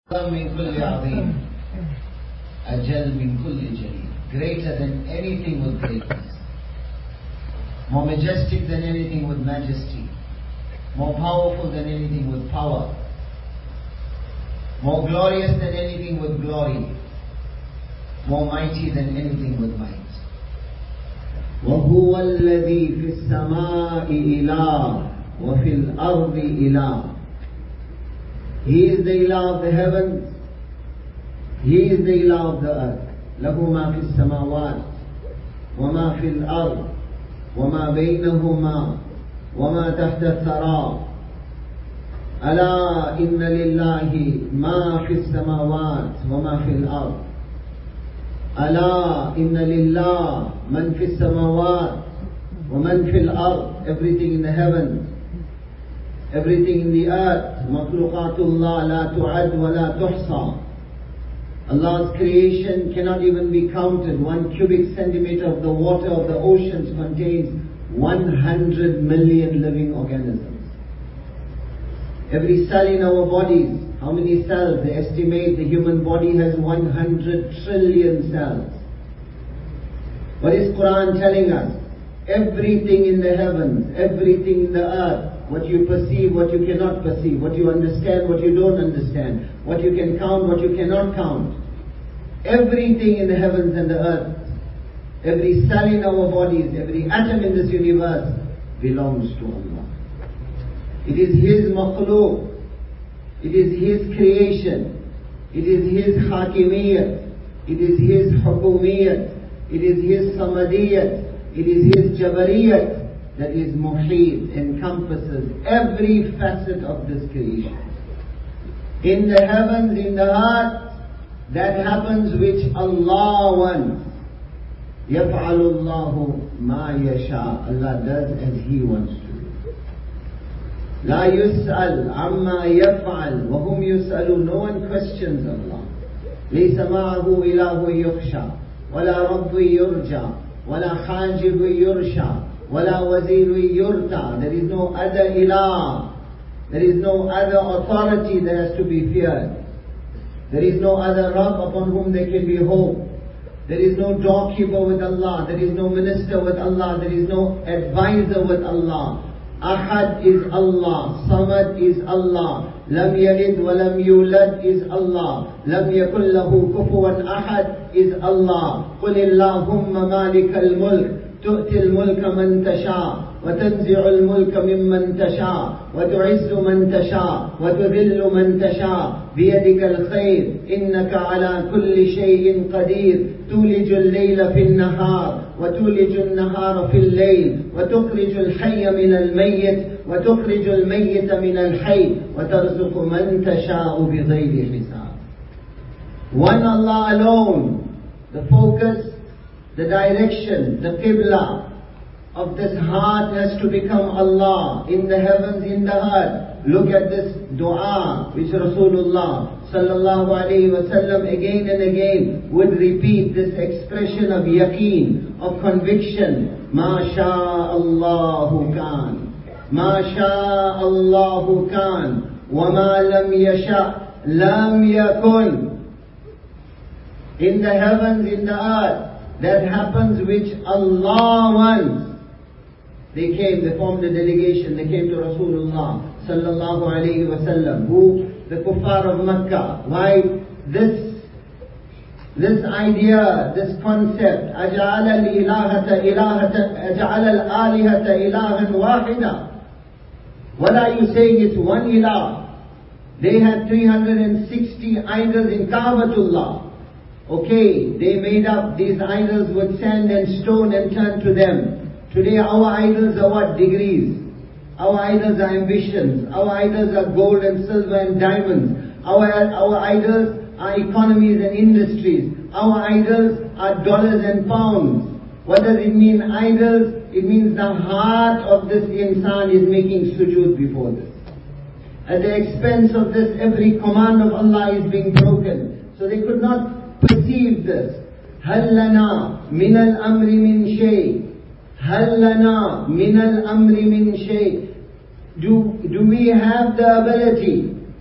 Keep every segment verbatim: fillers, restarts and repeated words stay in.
من كل عظيم أجل من كل جليل, greater than anything with greatness, more majestic than anything with majesty, more powerful than anything with power, more glorious than anything with glory, more mighty than anything with might. وهو الذي في السماء إله وفي الأرض إله. He is the Ilah of the heavens, He is the Ilah of the earth. له ما في السماوات وما في الأرض وما بينهما وما تحت الثرى. ألا إن لله ما في السماوات وما في الأرض. ألا إن لله من في السماوات ومن في الأرض. Everything in the heavens, everything in the earth. مخلوقات الله لا تعد ولا تحصى. Allah's creation cannot even be counted. One cubic centimeter of the water of the oceans contains one hundred million living organisms. Every cell in our bodies, how many cells? They estimate the human body has one hundred trillion cells. What is Quran telling us? Everything in the heavens, everything in the earth, what you perceive, what you cannot perceive, what you understand, what you don't understand, what you can count, what you cannot count. Everything in the heavens and the earth, every cell in our bodies, every atom in this universe belongs to Allah. It is His makhlooq, it is His creation, it is His hakimiyyat, it is His hukumiyyat, it is His samadiyyat, it is His jabariyat that is muheet, encompasses every facet of this creation. In the heavens, in the earth, that happens which Allah wants. يَفْعَلُ اللَّهُ مَا يَشَاءُ. Allah does as He wants to do. لَا يُسْأَلْ عَمَّا يَفْعَلْ وَهُمْ يُسْأَلُونَ. No one questions Allah. لَيْسَ مَعَهُ إِلَهُ يُخْشَى وَلَا رَبٌّ يُرْجَى وَلَا حَاجِبٌ يُرْشَى وَلَا وَزِيرٌ يُرْتَى. There is no other ilah. There is no other authority that has to be feared. There is no other Rabb upon whom there can be hope. There is no doorkeeper with Allah. There is no minister with Allah. There is no advisor with Allah. Ahad is Allah. Samad is Allah. Lam yalid wa lam yulad is Allah. Lam yakun lahu kufuwan ahad is Allah. Qul illahumma malikal mulk. تؤتي الملك من تشاء وتنزع الملك ممن تشاء وتعز من تشاء وتذل من تشاء بيدك الخير إنك على كل شيء قدير تولج الليل في النهار وتولج النهار في الليل وتخرج الحي من الميت وتخرج الميت من الحي وترزق من تشاء بغير حساب. One Allah alone, the focus, the direction, the qibla of this heart has to become Allah in the heavens, in the earth. Look at this dua which Rasulullah sallallahu alayhi wa sallam again and again would repeat, this expression of yaqeen, of conviction. Ma sha'allahu kan, ma sha'allahu kan, wa ma lam yasha' lam yakun. In the heavens, in the earth, that happens which Allah wants. They came, they formed a delegation, they came to Rasulullah sallallahu alayhi wa sallam, who, the kuffar of Makkah. Why this, this idea, this concept, أَجَعَلَ الْإِلَهَةَ إِلَهَةَ أَجَعَلَ الْآلِهَةَ إِلَهًا وَاحِدًا. What are you saying? It's one ilah. They had three hundred sixty idols in Ka'batullah. Okay, they made up these idols with sand and stone and turned to them. Today our idols are what? Degrees. Our idols are ambitions. Our idols are gold and silver and diamonds. Our, our idols are economies and industries. Our idols are dollars and pounds. What does it mean, idols? It means the heart of this insan is making sujood before this. At the expense of this, every command of Allah is being broken. So they could not perceive this. هَلْ لَنَا مِنَ الْأَمْرِ مِنْ شَيْءٍ هَلْ لَنَا مِنَ الْأَمْرِ مِنْ شَيْءٍ. Do, do we have the ability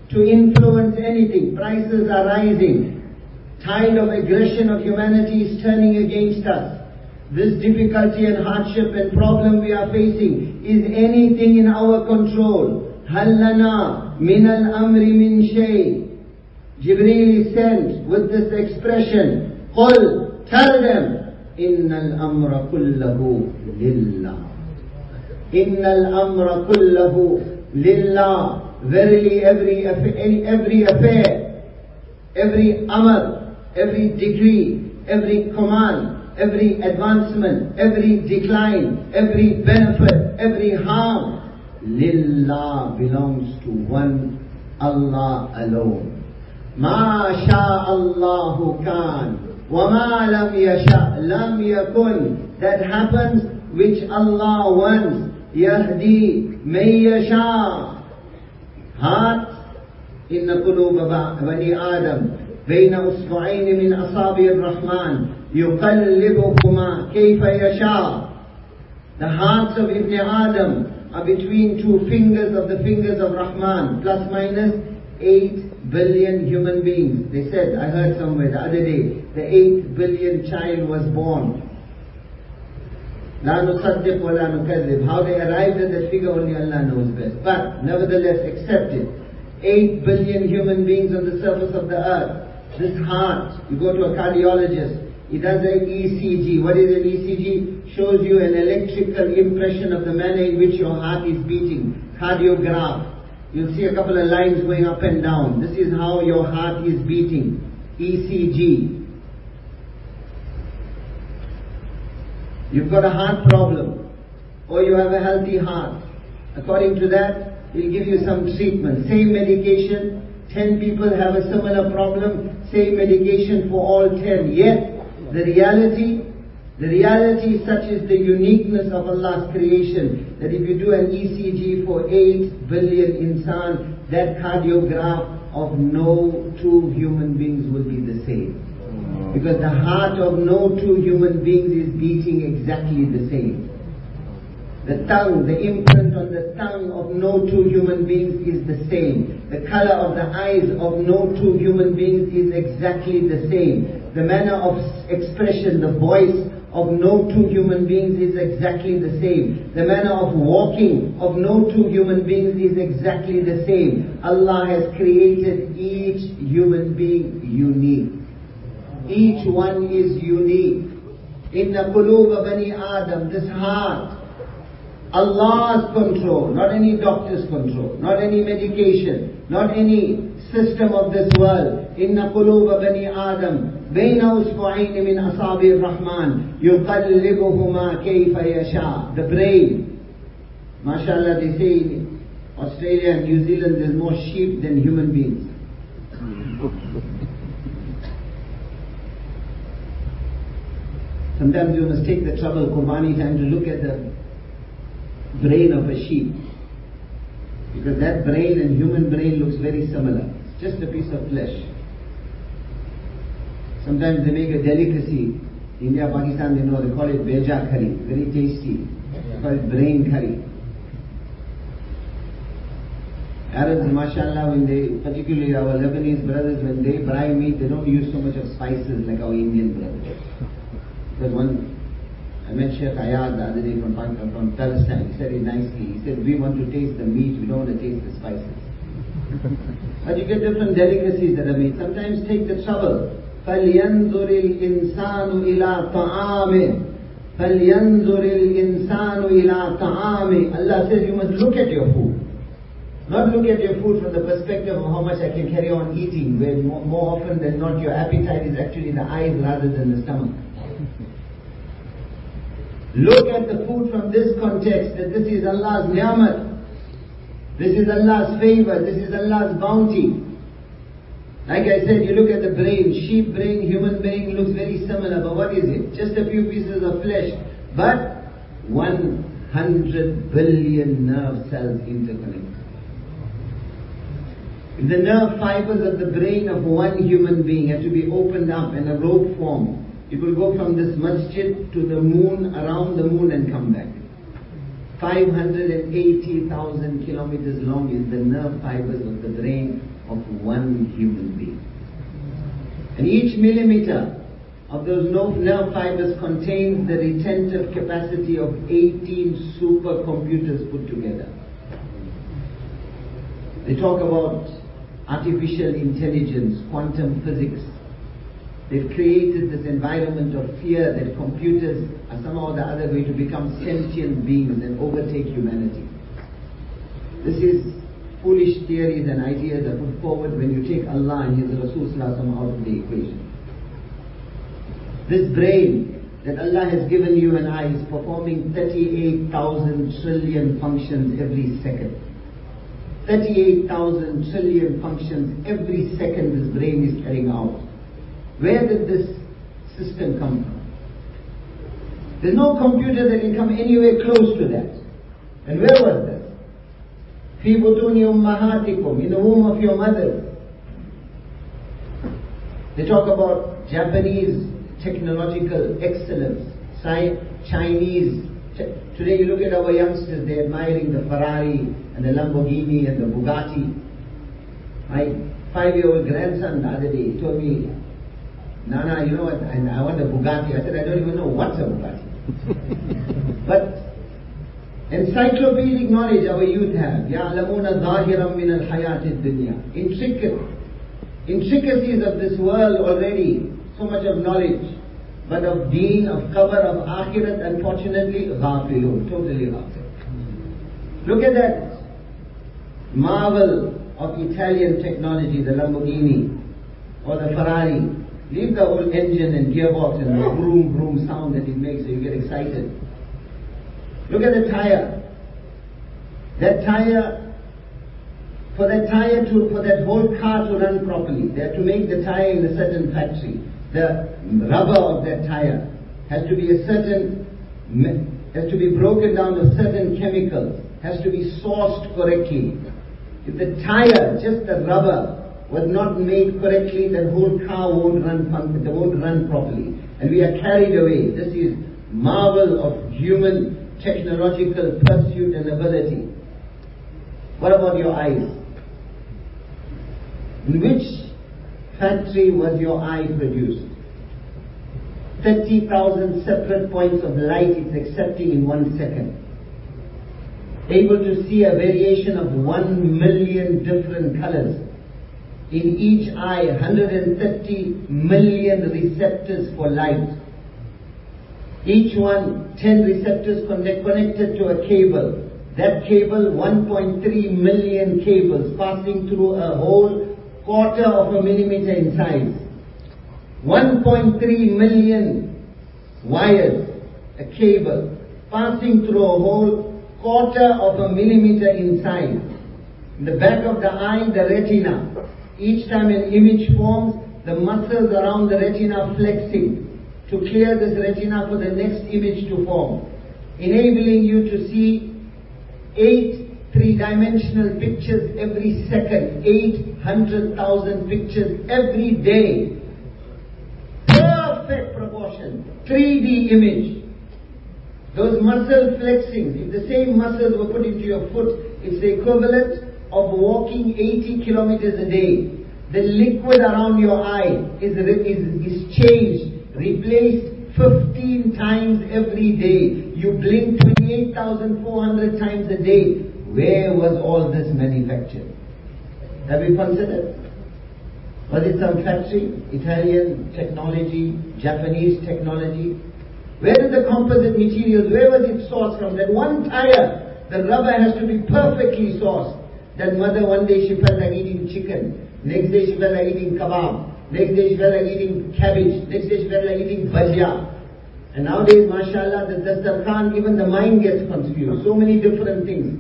to influence anything. Prices are rising. Tide of aggression of humanity is turning against us. This difficulty and hardship and problem we are facing, is anything in our control? هَلْ لَنَا مِنَ الْأَمْرِ مِنْ شَيْءٍ. Jibreel is sent with this expression, قُلْ, tell them, إِنَّ الْأَمْرَ كُلَّهُ لِلَّهِ. إِنَّ الْأَمْرَ كُلَّهُ لِلَّهِ. Verily every, every affair, every amr, every decree, every command, every advancement, every decline, every benefit, every harm, Lillah belongs to one Allah alone. Ma sha'allahu kan, wa ma lam yasha' lam yakun. That happens which Allah wants. Yahdi may yasha. Heart, inna quluba bani Adam bayna usbu'ayn min asabi ar-Rahman yuqallibuhuma kayfa yasha. The hearts of Ibn Adam are between two fingers of the fingers of Rahman, plus minus eight billion human beings. They said, I heard somewhere the other day, the eight billion child was born. La nusaddiq wa la nukadhib. How they arrived at that figure only Allah knows best. But nevertheless accept it. eight billion human beings on the surface of the earth. This heart, you go to a cardiologist, he does an E C G. What is an E C G? Shows you an electrical impression of the manner in which your heart is beating. Cardiograph. You'll see a couple of lines going up and down. This is how your heart is beating. E C G. You've got a heart problem, or you have a healthy heart. According to that, he'll give you some treatment. Same medication, ten people have a similar problem, same medication for all ten. Yet, the reality, the reality such is the uniqueness of Allah's creation, that if you do an E C G for eight billion insan, that cardiograph of no two human beings will be the same. Because the heart of no two human beings is beating exactly the same. The tongue, the imprint on the tongue of no two human beings is the same. The color of the eyes of no two human beings is exactly the same. The manner of expression, the voice of no two human beings is exactly the same. The manner of walking of no two human beings is exactly the same. Allah has created each human being unique. Each one is unique. Inna quluba bani Adam, this heart, Allah's control, not any doctor's control, not any medication, not any system of this world. Inna quluba bani Adam bayna usbu'ayn min asabi ar-Rahman yuqallibuhuma kayfa yasha. The brain. MashaAllah, they say in Australia and New Zealand there's more sheep than human beings. Sometimes you must take the trouble, Qurbani time, to look at the brain of a sheep. Because that brain and human brain looks very similar. It's just a piece of flesh. Sometimes they make a delicacy. India, Pakistan, they know, they call it beja curry. Very tasty. They call it brain curry. Arabs, mashallah, when they, particularly our Lebanese brothers, when they fry meat, they don't use so much of spices like our Indian brothers. Because one, I met Sheikh Ayad the other day from Pakistan, from Palestine. He said it nicely. He said, we want to taste the meat, we don't want to taste the spices. But you get different delicacies that are made. Sometimes take the trouble. فَلْيَنْظُرِ الْإِنسَانُ إِلَىٰ طَعَامِهِ فَلْيَنْظُرِ الْإِنسَانُ إِلَىٰ طَعَامِهِ. Allah says you must look at your food. Not look at your food from the perspective of how much I can carry on eating, where more, more often than not your appetite is actually the eyes rather than the stomach. Look at the food from this context, that this is Allah's ni'mat. This is Allah's favor, this is Allah's bounty. Like I said, you look at the brain, sheep brain, human brain looks very similar, but what is it? Just a few pieces of flesh. But one hundred billion nerve cells interconnected. If the nerve fibers of the brain of one human being had to be opened up in a rope form, it will go from this masjid to the moon, around the moon and come back. five hundred eighty thousand kilometers long is the nerve fibers of the brain of one human being. And each millimeter of those nerve fibers contains the retentive capacity of eighteen supercomputers put together. They talk about artificial intelligence, quantum physics. They've created this environment of fear that computers are somehow or the other going to become sentient beings and overtake humanity. This is foolish theories and ideas that are put forward when you take Allah and His Rasul out of the equation. This brain that Allah has given you and I is performing thirty-eight thousand trillion functions every second. thirty-eight thousand trillion functions every second this brain is carrying out. Where did this system come from? There's no computer that can come anywhere close to that. And where was that? Fi butuni ummahatikum, in the womb of your mothers. They talk about Japanese technological excellence, Chinese. Today you look at our youngsters, they're admiring the Ferrari and the Lamborghini and the Bugatti. My five-year-old grandson the other day told me, Nana, you know what, I, I want a Bugatti. I said, I don't even know what's a Bugatti. But encyclopedic knowledge our youth have. يَعْلَمُونَ ظَاهِرًا مِنَ الْحَيَاةِ الدُّنْيَا. Intricate, intricacies of this world already, so much of knowledge. But of deen, of cover, of akhirat, unfortunately, ghafilun, totally ghafil. Look at that marvel of Italian technology, the Lamborghini or the Ferrari. Leave the whole engine and gearbox and the vroom vroom sound that it makes so you get excited. Look at the tire. That tire, for that tire to, for that whole car to run properly, they have to make the tire in a certain factory. The rubber of that tire has to be a certain, has to be broken down to certain chemicals, has to be sourced correctly. If the tire, just the rubber, was not made correctly, the whole car won't run, won't run properly. And we are carried away. This is marvel of human technological pursuit and ability. What about your eyes? In which factory was your eye produced? thirty thousand separate points of light it's accepting in one second. Able to see a variation of one million different colors. In each eye, one hundred thirty million receptors for light. Each one, ten receptors connect, connected to a cable. That cable, one point three million cables passing through a whole quarter of a millimeter in size. one point three million wires, a cable, passing through a whole quarter of a millimeter in size. In the back of the eye, the retina. Each time an image forms, the muscles around the retina flexing to clear this retina for the next image to form, enabling you to see eight three-dimensional pictures every second, eight hundred thousand pictures every day. Perfect proportion, three D image. Those muscle flexings, if the same muscles were put into your foot, it's the equivalent of walking eighty kilometers a day. The liquid around your eye is, is, is changed, replaced fifteen times every day. You blink twenty-eight thousand four hundred times a day. Where was all this manufactured? Have you considered? Was it some factory? Italian technology, Japanese technology? Where is the composite materials? Where was it sourced from? That one tire, the rubber has to be perfectly sourced. That mother, one day she felt like eating chicken. Next day she felt like eating kebab. Next day she felt like eating cabbage. Next day she felt like eating bhajia. And nowadays, mashallah, the dastarkhan, even the mind gets confused. So many different things.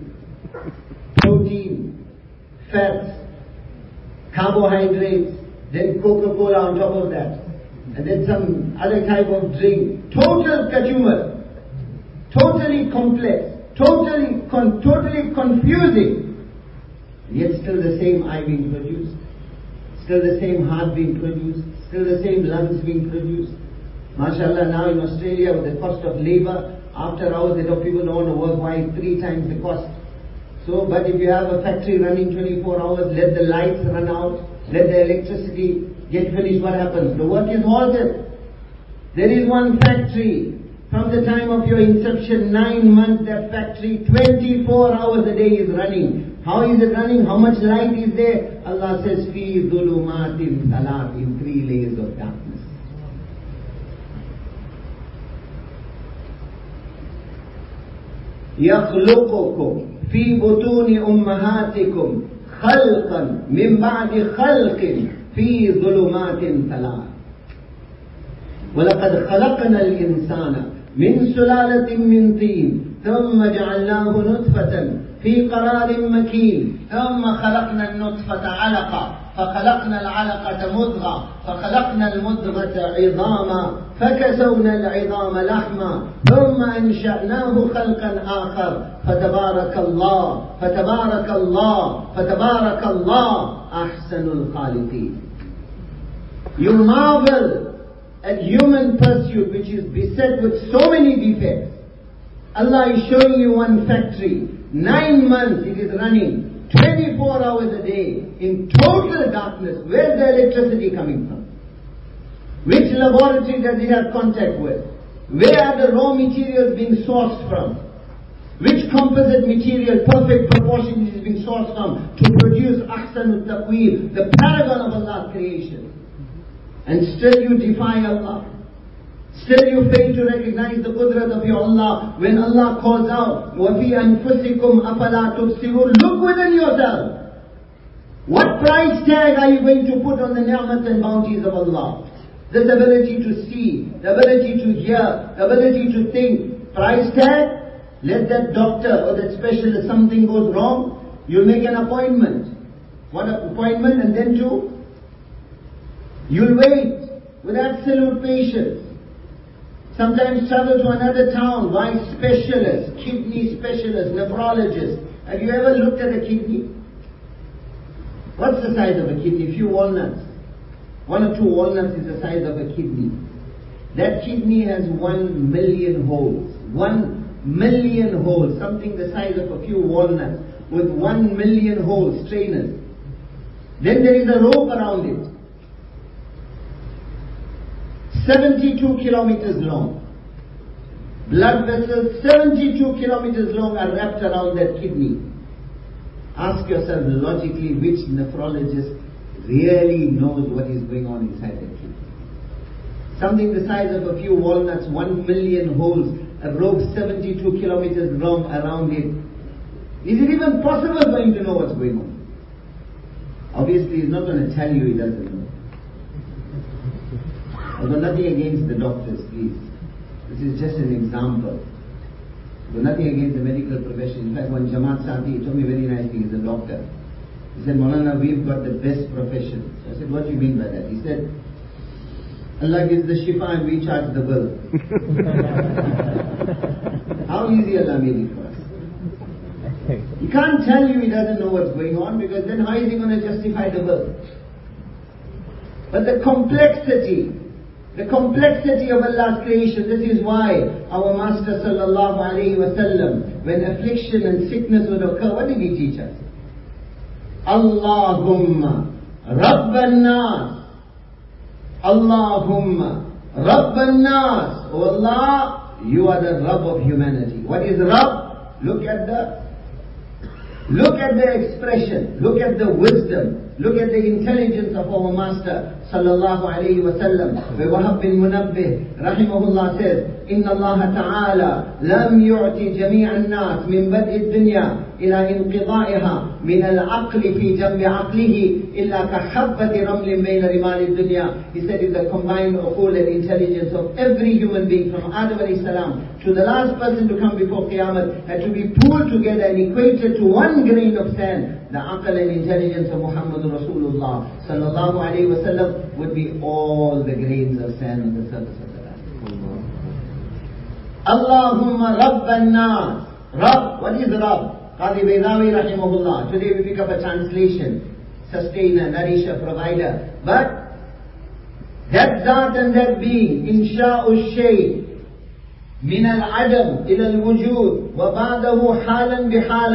Protein, fats, carbohydrates, then Coca-Cola on top of that. And then some other type of drink. Total kachumar. Totally complex. Totally, con- totally confusing. Yet still the same eye being produced. Still the same heart being produced. Still the same lungs being produced. MashaAllah, now in Australia with the cost of labor, after hours, the people don't want to work. Why? Three times the cost. So, but if you have a factory running twenty-four hours, let the lights run out, let the electricity get finished, what happens? The work is halted. There is one factory. From the time of your inception, nine months, that factory, twenty-four hours a day is running. How is it running? How much light is there? Allah says, Fi dhulumatin salat, in three layers of darkness. يخلقكم في بطون أمهاتكم خلقا من بعد خلق في ظلمات ثلاث ولقد خلقنا الإنسان من سلالة من طين ثم جعلناه نطفة في قرار مكين ثم خلقنا النطفة علقة فخلقنا العلقة مضغة فخلقنا المضغة عظاما فكسونا العظام لحما ثم أنشأناه خلقا آخر فتبارك الله فتبارك الله فتبارك الله أحسن الخالقين. You marvel at human pursuit which is beset with so many defects. Allah is showing you one factory. Nine months it is running, twenty-four hours a day, in total darkness. Where is the electricity coming from? Which laboratory does it have contact with? Where are the raw materials being sourced from? Which composite material, perfect proportion is being sourced from to produce Ahsanut Taqweer, the paragon of Allah's creation? And still you defy Allah. Still you fail to recognize the qudrat of your Allah. When Allah calls out, وَفِي أَنفُسِكُمْ أَفَلَا تُبْصِرُونَ, look within yourself. What price tag are you going to put on the ni'mat and bounties of Allah? This ability to see, the ability to hear, the ability to think. Price tag? Let that doctor or that specialist, something goes wrong, you'll make an appointment. One appointment and then two? You'll wait with absolute patience. Sometimes travel to another town, buy specialists, kidney specialists, nephrologists. Have you ever looked at a kidney? What's the size of a kidney? A few walnuts. One or two walnuts is the size of a kidney. That kidney has one million holes. One million holes. Something the size of a few walnuts with one million holes, strainers. Then there is a rope around it. seventy-two kilometers long. Blood vessels seventy-two kilometers long are wrapped around that kidney. Ask yourself logically which nephrologist really knows what is going on inside that kidney. Something the size of a few walnuts, one million holes, a rope seventy-two kilometers long around it. Is it even possible for him to know what's going on? Obviously he's not going to tell you he doesn't know. I've got nothing against the doctors, please. This is just an example. I've got nothing against the medical profession. In fact, one Jamaat Sati told me very nicely, he's a doctor. He said, Maulana, we've got the best profession. So I said, what do you mean by that? He said, Allah gives the shifa and we charge the bill. How easy Allah made it for us. He can't tell you he doesn't know what's going on, because then how is he going to justify the bill? But the complexity, the complexity of Allah's creation, this is why our Master sallallahu alayhi wa sallam, when affliction and sickness would occur, what did he teach us? Allahumma Rabban Nas. Allahumma Rabban Nas. Oh Allah, you are the Rabb of humanity. What is Rabb? Look at the Look at the expression, look at the wisdom, look at the intelligence of our Master sallallahu alayhi wa sallam. Wahab bin Munabbih rahimahullah says, Inna Allah ta'ala lam yu'ti jami'an nas min bad'i dunya ila inqida'iha min al-aqli fi jambi aqlihi illa ka habbati ramlin bayna rimali dunya. He said, if the combined uqul and intelligence of every human being from Adam alayhi salam to the last person to come before Qiyamah had to be pooled together and equated to one grain of sand, the aql and intelligence of Muhammad Rasulullah sallallahu alayhi wa sallam would be all the grains of sand on the surface of the earth. Allahumma Rabban Nas. Rabb, what is Rabb? Qadi Baydawi rahimahullah. Today we pick up a translation. Sustainer, nourisher, provider. But that Zat and that being, insha'u shay, min al-adam ila al-wujud, wa ba'dahu halan bihalan,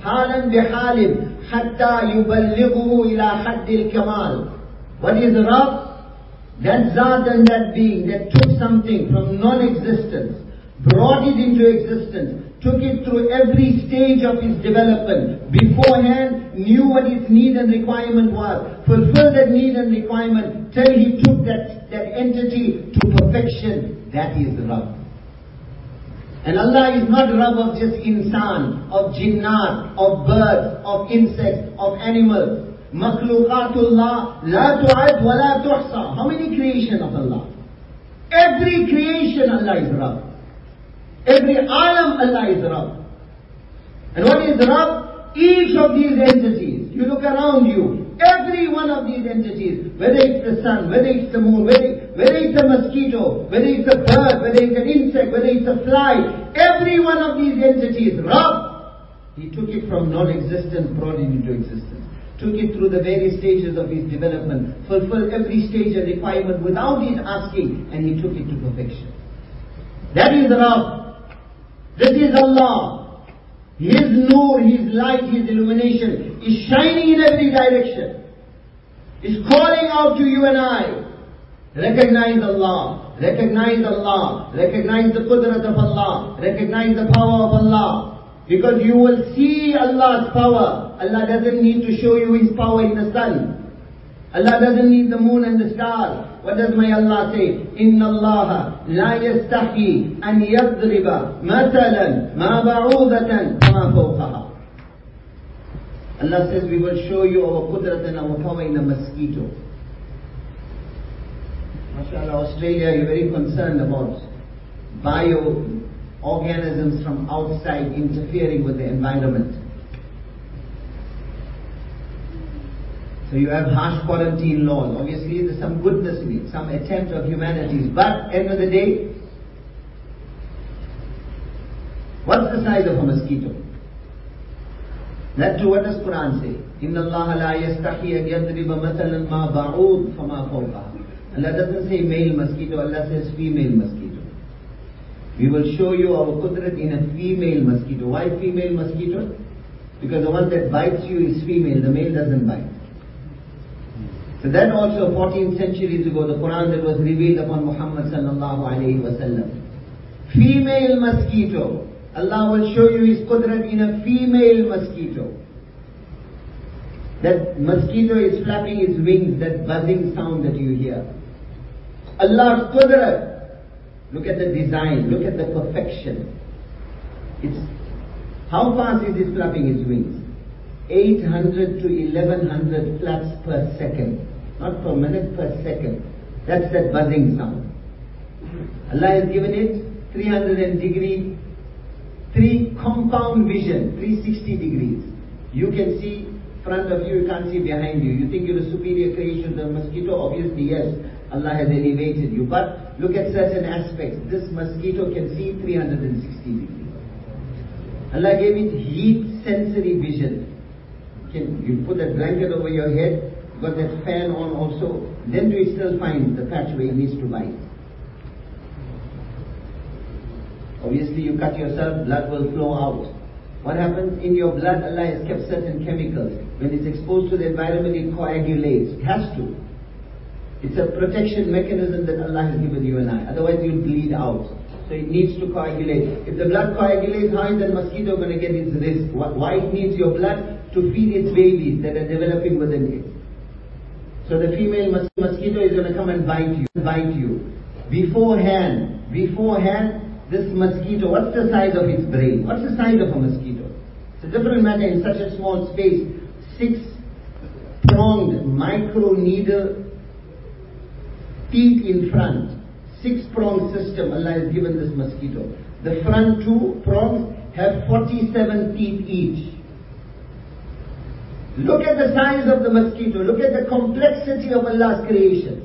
حالا بحال حتى يبلغه إلى حد الكمال. What is Rabb? That Zat and that being that took something from non-existence, brought it into existence, took it through every stage of its development, beforehand knew what its need and requirement was, fulfilled that need and requirement till he took that, that entity to perfection. That is Rabb. And Allah is not Rabb of just insan, of jinnat, of birds, of insects, of animals. Makhluqatullah la tu'ad wa la tuhsa. How many creation of Allah? Every creation Allah is Rabb. Every alam Allah is Rabb. And what is Rabb? Each of these entities. You look around you. Every one of these entities, whether it's the sun, whether it's the moon, whether, whether it's a mosquito, whether it's a bird, whether it's an insect, whether it's a fly, every one of these entities, Rabb, He took it from non-existence, brought it into existence. Took it through the various stages of his development, fulfilled every stage and requirement without his asking, and he took it to perfection. That is Rabb. This is Allah. His nur, His light, His illumination is shining in every direction. Is calling out to you and I. Recognize Allah. Recognize Allah. Recognize the qudrat of Allah. Recognize the power of Allah. Because you will see Allah's power. Allah doesn't need to show you His power in the sun. Allah doesn't need the moon and the stars. What does my Allah say? Inna Allah la yastahi an yadriba matalan ma ba'udatan ma fawqaha. Allah says we will show you our qudrat and our power in a mosquito. MashaAllah, Australia, you're very concerned about bioorganisms from outside interfering with the environment. So you have harsh quarantine laws. Obviously there's some goodness in it, some attempt of humanities. But end of the day, what's the size of a mosquito? That too, what does Quran say? Inna Allah la yastahi an yadriba mathalan ma ba'ud fama fawqaha. Allah doesn't say male mosquito, Allah says female mosquito. We will show you our qudrat in a female mosquito. Why female mosquito? Because the one that bites you is female, the male doesn't bite. So that also fourteen centuries ago, the Quran that was revealed upon Muhammad sallallahu alayhi wa sallam. Female mosquito. Allah will show you His qudrat in a female mosquito. That mosquito is flapping its wings, that buzzing sound that you hear. Allah's qudrat. Look at the design, look at the perfection. It's, how fast is it flapping its wings? eight hundred to eleven hundred flaps per second. Not per minute, per second. That's that buzzing sound. Allah has given it three hundred degree, three compound vision, three hundred sixty degrees. You can see front of you, you can't see behind you. You think you're a superior creation to the mosquito? Obviously yes, Allah has elevated you. But look at certain aspects. This mosquito can see three hundred sixty degrees. Allah gave it heat sensory vision. Can you put that blanket over your head, got that fan on also, then do you still find the patch where it needs to bite? Obviously you cut yourself, blood will flow out. What happens in your blood? Allah has kept certain chemicals. When it's exposed to the environment, it coagulates. It has to. It's a protection mechanism that Allah has given you and I. Otherwise you'll bleed out. So it needs to coagulate. If the blood coagulates, how is that mosquito going to get its risk? Why it needs your blood? To feed its babies that are developing within it. So the female mosquito is going to come and bite you. Bite you. Beforehand, beforehand, this mosquito, what's the size of its brain? What's the size of a mosquito? It's a different matter in such a small space. Six pronged micro needle teeth in front. Six pronged system Allah has given this mosquito. The front two prongs have forty-seven teeth each. Look at the size of the mosquito. Look at the complexity of Allah's creation.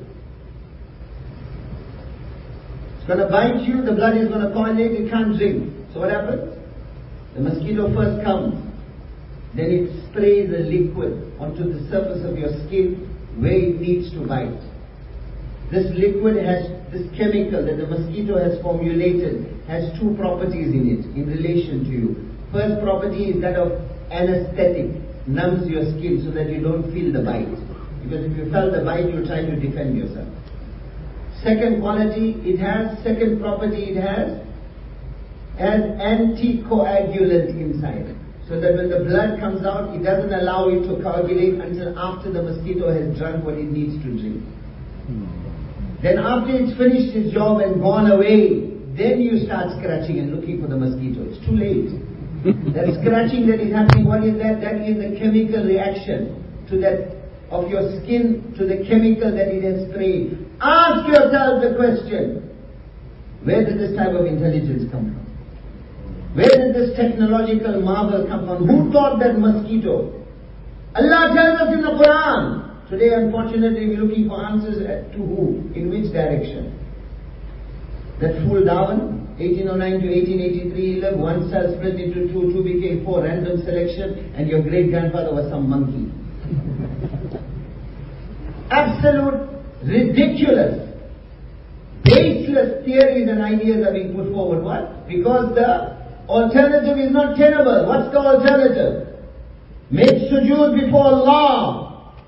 It's going to bite you, the blood is going to coagulate, it can't drink. So what happens? The mosquito first comes. Then it sprays a liquid onto the surface of your skin where it needs to bite. This liquid has, this chemical that the mosquito has formulated has two properties in it in relation to you. First property is that of anesthetic, numbs your skin so that you don't feel the bite. Because if you felt the bite, you try to defend yourself. Second quality it has, second property it has, as anticoagulant inside. So that when the blood comes out, it doesn't allow it to coagulate until after the mosquito has drunk what it needs to drink. Then after it's finished its job and gone away, then you start scratching and looking for the mosquito. It's too late. That scratching that is happening, what is that? That is the chemical reaction to that of your skin to the chemical that it has sprayed. Ask yourself the question, where did this type of intelligence come from? Where did this technological marvel come from? Who taught that mosquito? Allah tells us in the Quran. Today, unfortunately, we're looking for answers to who? In which direction? That fool Darwin, eighteen oh nine to eighteen eighty-three, he lived, one cell split into two, two became four, random selection, and your great-grandfather was some monkey. Absolute, ridiculous, baseless theories and ideas are being put forward. What? Because the alternative is not tenable. What's the alternative? Make sujood before Allah.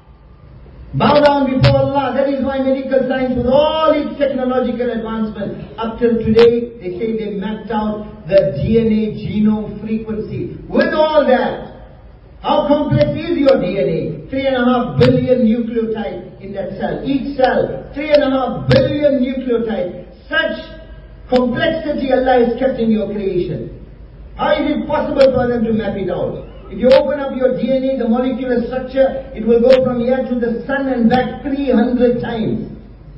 Bow down before Allah. That is why medical science, with all its technological advancement, up till today, they say they mapped out the D N A genome frequency. With all that, how complex is your D N A? Three and a half billion nucleotides in that cell. Each cell, three and a half billion nucleotides. Such complexity Allah has kept in your creation. How is it possible for them to map it out? If you open up your D N A, the molecular structure, it will go from here to the sun and back three hundred times.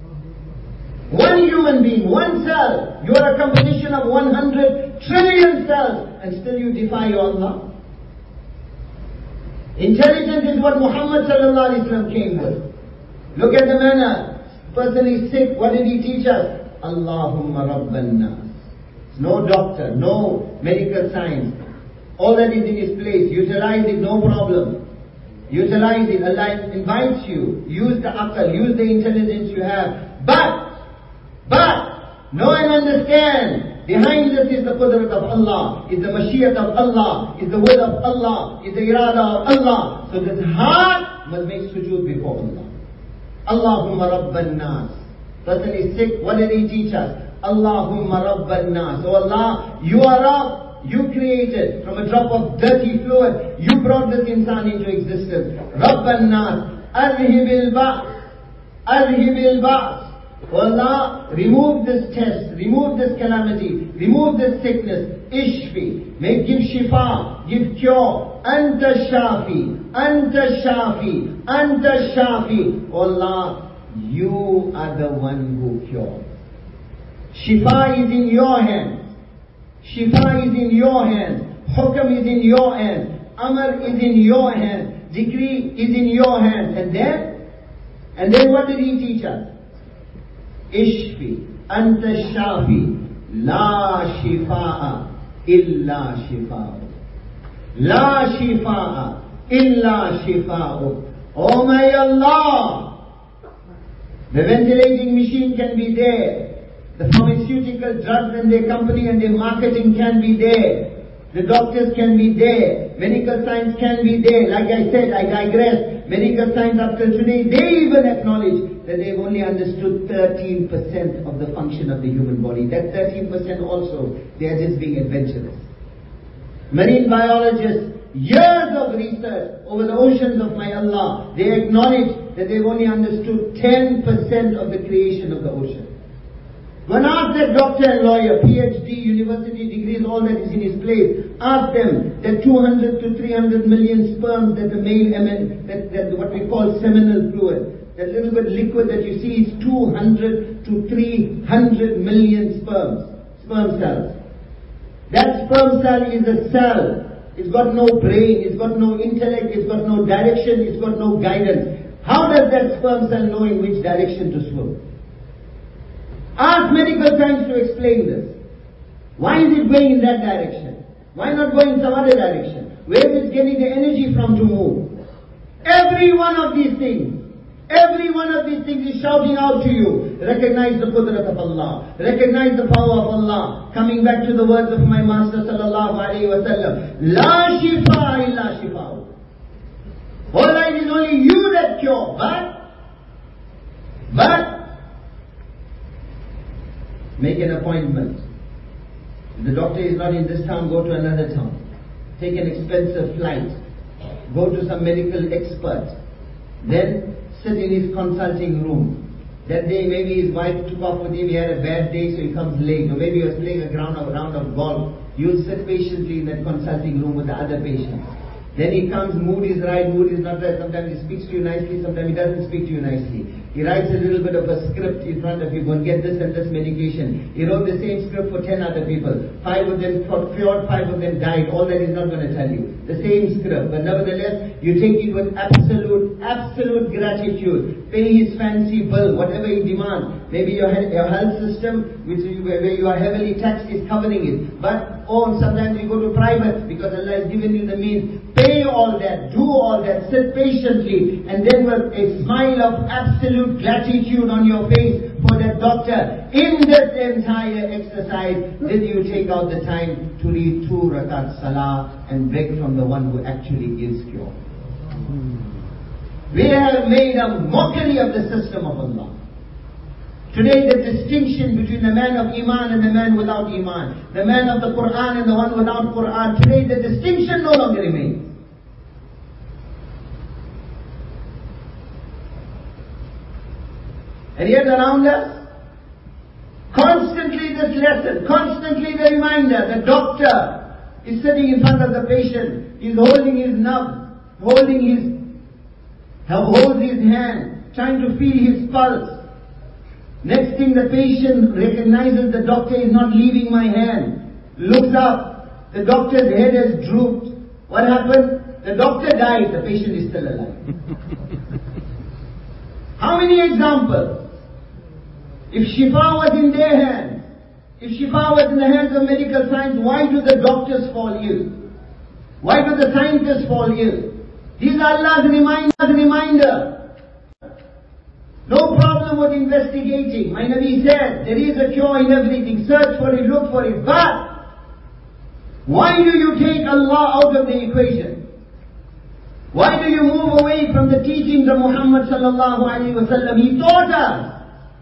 One human being, one cell, you are a composition of one hundred trillion cells, and still you defy your Allah. Intelligence is what Muhammad sallallahu alaihi wasallam came with. Look at the manner. Person is sick, what did he teach us? Allahumma rabban nas. No doctor, no medical science. All that is in its place. Utilize it, no problem. Utilize it. Allah invites you. Use the aql, use the intelligence you have. But, but, know and understand, behind this is the qudrat of Allah, is the mashiat of Allah, is the will of Allah, is the irada of Allah. So this heart must make sujood before Allah. Allahumma rabban nas. Person is sick, what did he teach us? Allahumma rabban nas. Oh Allah, you are Rabb. You created from a drop of dirty fluid. You brought this insan into existence. Rabban nas, arhibil ba's, arhibil ba's. Oh Allah, remove this test, remove this calamity, remove this sickness. Ishfi, make give shifa, give cure. Anta shafi, anta shafi, anta shafi. Oh Allah, you are the one who cures. Shifa is in your hands. Shifa is in your hands. Hukam is in your hands. Amr is in your hands. Decree is in your hands. And then, and then what did he teach us? Ishfi, anta shafi, la shifa'a, illa shifa'u. La shifa'a, illa shifa'u. Oh my Allah! The ventilating machine can be there. The pharmaceutical drugs and their company and their marketing can be there. The doctors can be there. Medical science can be there. Like I said, I digress. Medical science up till today, they even acknowledge that they've only understood thirteen percent of the function of the human body. That thirteen percent also, they are just being adventurous. Marine biologists, years of research over the oceans of my Allah, they acknowledge that they've only understood ten percent of the creation of the ocean. When asked that doctor and lawyer, PhD, university degrees, all that is in his place, ask them that two hundred to three hundred million sperms that the male emit, that, that what we call seminal fluid, that little bit liquid that you see is two hundred to three hundred million sperms, sperm cells. That sperm cell is a cell. It's got no brain, it's got no intellect, it's got no direction, it's got no guidance. How does that sperm cell know in which direction to swim? Ask medical science to explain this. Why is it going in that direction? Why not going in some other direction? Where is it getting the energy from to move? Every one of these things, Every one of these things is shouting out to you. Recognize the qudrat of Allah. Recognize the power of Allah. Coming back to the words of my Master sallallahu alayhi wa sallam. La shifa illa shifa. Alright, it is only you that cure. But, but, make an appointment. If the doctor is not in this town, go to another town. Take an expensive flight. Go to some medical expert. Then sit in his consulting room. That day maybe his wife took off with him, he had a bad day so he comes late. Or maybe he was playing a round of, round of golf. You'll sit patiently in that consulting room with the other patients. Then he comes, mood is right, mood is not right. Sometimes he speaks to you nicely, sometimes he doesn't speak to you nicely. He writes a little bit of a script in front of you, go and get this and this medication. He wrote the same script for ten other people. Five of them got cured, five of them died. All that he's not going to tell you. The same script. But nevertheless, you take it with absolute, absolute gratitude. Pay his fancy bill, whatever he demands. Maybe your, your health system, which is, where you are heavily taxed, is covering it. But, oh, sometimes you go to private because Allah has given you the means. Pay all that, do all that, sit patiently, and then with a smile of absolute gratitude on your face for that doctor. In this entire exercise, then you take out the time to read two rakat salah and beg from the one who actually gives cure. We have made a mockery of the system of Allah. Today the distinction between the man of Iman and the man without Iman, the man of the Quran and the one without Quran, today the distinction no longer remains. And yet around us, constantly this lesson, constantly the reminder, the doctor is sitting in front of the patient, he's holding his nub, holding his, holds his hand, trying to feel his pulse. Next thing the patient recognizes the doctor is not leaving my hand, looks up, the doctor's head has drooped. What happened? The doctor died, the patient is still alive. How many examples? If Shifa was in their hands, if Shifa was in the hands of medical science, why do the doctors fall ill? Why do the scientists fall ill? These are Allah's reminder, reminder. No problem with investigating. My Nabi said, there is a cure in everything. Search for it, look for it. But, why do you take Allah out of the equation? Why do you move away from the teachings of Muhammad sallallahu alaihi wasallam? He taught us,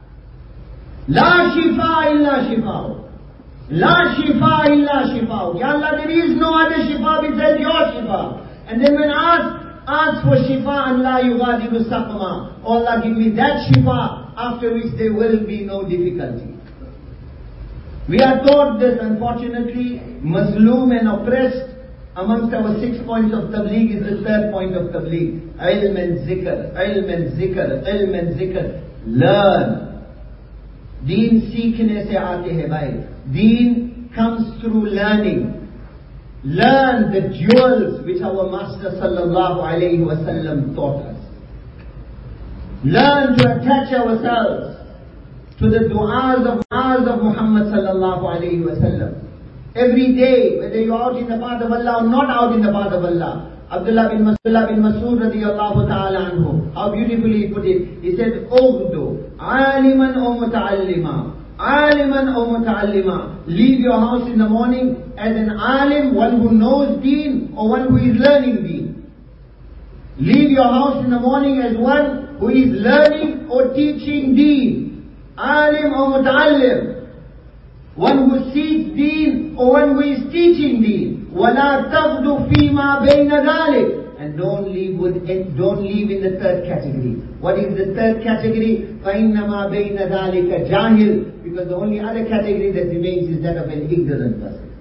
La shifa illa shifa. La shifa illa shifa. Ya Allah, there is no other shifa besides your shifa. And then when asked, ask for shifa and la yughadiru saqama. Allah give me that shifa, after which there will be no difficulty. We are taught this, unfortunately, Muslim and oppressed. Amongst our six points of tabligh is the third point of tabligh. Ilm and zikr, ilm and zikr, ilm and zikr. Learn. Deen seekhne se aate hai bhai. Deen comes through learning. Learn the jewels which our Master sallallahu alayhi wa sallam taught us. Learn to attach ourselves to the du'as of, du'as of Muhammad sallallahu alayhi wa sallam. Every day, whether you're out in the path of Allah or not out in the path of Allah. Abdullah bin Mas'ud bin Mas'ud radiyallahu ta'ala anhu, how beautifully he put it. He said, Ughdu, aliman o muta'allima. Aliman o muta'allima. Leave your house in the morning as an alim, one who knows deen or one who is learning deen. Leave your house in the morning as one who is learning or teaching deen. Alim o muta'allim. One who seeks deen or one who is teaching deen. وَلَا تَغْدُ فِي مَا بَيْنَ ذَلِكَ. And don't leave with it, don't leave in the third category. What is the third category? فَإِنَّمَا بَيْنَ ذَلِكَ جَاهِلٌ. Because the only other category that remains is that of an ignorant person.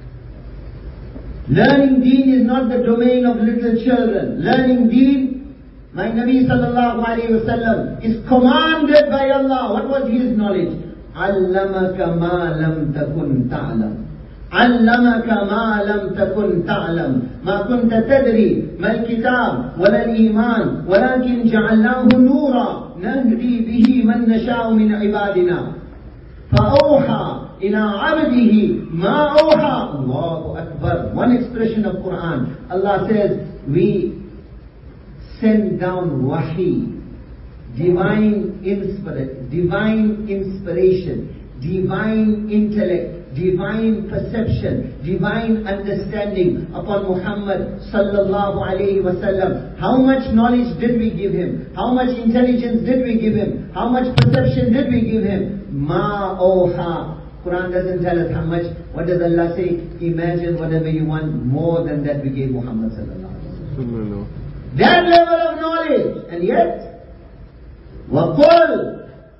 Learning deen is not the domain of little children. Learning deen, my Nabi sallallahu alayhi wa sallam is commanded by Allah. What was his knowledge? عَلَّمَكَ مَا لَمْ تَكُنْ تَعْلَمُ. علمك ما لم تكن تعلم ما كنت تدري ما الكتاب ولا الإيمان ولكن جعلناه نورا نهدي به من نشاء من عبادنا فأوحى إلى عبده ما أوحى. الله أكبر. One expression of Quran. Allah says, we send down wahi divine inspiration, divine inspiration, divine intellect, divine perception, divine understanding upon Muhammad sallallahu alayhi wasallam. How much knowledge did we give him? How much intelligence did we give him? How much perception did we give him? Ma oha. Quran doesn't tell us how much. What does Allah say? Imagine whatever you want, more than that we gave Muhammad sallallahu alayhi wasallam. That level of knowledge. And yet, وَقُلْ,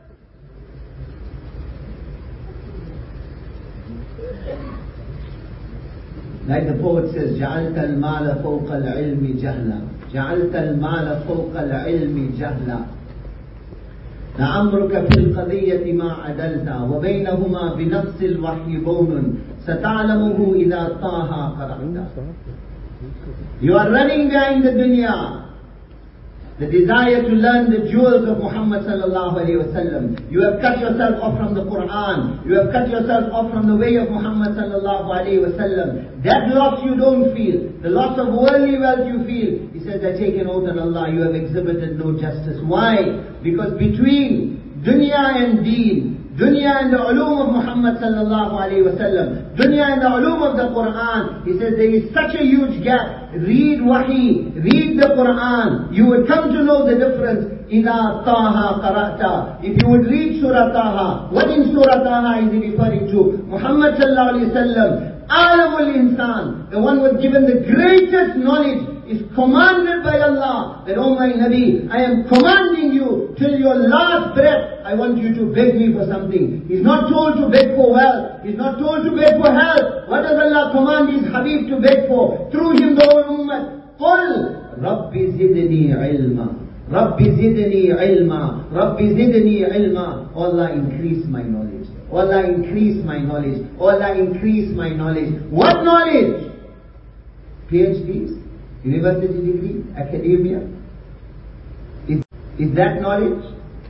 like the poet says, جَعَلْتَ الْمَالَ فَوْقَ الْعِلْمِ جَهْلًا جَعَلْتَ الْمَالَ فَوْقَ الْعِلْمِ جَهْلًا لَعَمْرُكَ فِي الْقَضِيَّةِ مَا عَدَلْتَ وَبَيْنَهُمَا بِنَفْسِ الْوَحْيِ بَوْنٌ سَتَعْلَمُهُ إِذَا طَاهَ قَرَأْتَ. You are running behind the dunya, the desire to learn the jewels of Muhammad sallallahu alayhi wa sallam. You have cut yourself off from the Quran. You have cut yourself off from the way of Muhammad sallallahu alayhi wa sallam. That loss you don't feel. The loss of worldly wealth you feel. He says, I take an oath on Allah, you have exhibited no justice. Why? Because between dunya and deen, dunya and the ulum of Muhammad sallallahu alayhi wa sallam, dunya and the ulum of the Quran, he says there is such a huge gap. Read Wahi, read the Quran, you would come to know the difference. إِذَا طَاهَا قَرَأْتَ. If you would read Surah Taha, what in Surah Taha is he referring to? Muhammad sallallahu alayhi wa sallam, Alamul Insan, the one who was given the greatest knowledge, is commanded by Allah that, oh my Nabi, I am commanding you till your last breath, I want you to beg me for something. He's not told to beg for wealth. He's not told to beg for health. What does Allah command his Habib to beg for? Through him the whole ummah. قُلْ رَبِّ زِدْنِي عِلْمًا رَبِّ زِدْنِي عِلْمًا رَبِّ زِدْنِي عِلْمًا. Oh Allah, increase my knowledge. Oh Allah, increase my knowledge. Oh Allah, increase my knowledge. What knowledge? PhDs? University degree? Academia? Is, is that knowledge?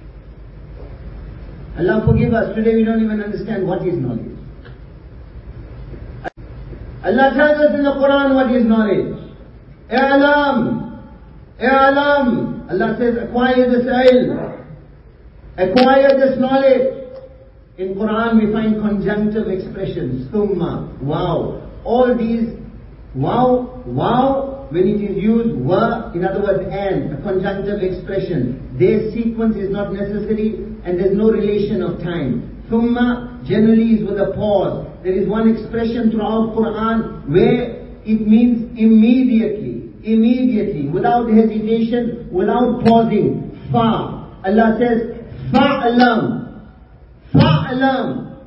Allah forgive us, today we don't even understand what is knowledge. Allah tells us in the Quran what is knowledge. I'lam, I'lam. Allah says acquire this ilm, acquire this knowledge. In Quran we find conjunctive expressions, thumma, wow. All these, wow, wow, when it is used, wa, in other words, and, a conjunctive expression. Their sequence is not necessary and there's no relation of time. Thumma generally is with a pause. There is one expression throughout Quran where it means immediately, immediately, without hesitation, without pausing. Fa. Allah says, fa'alam, fa'alam.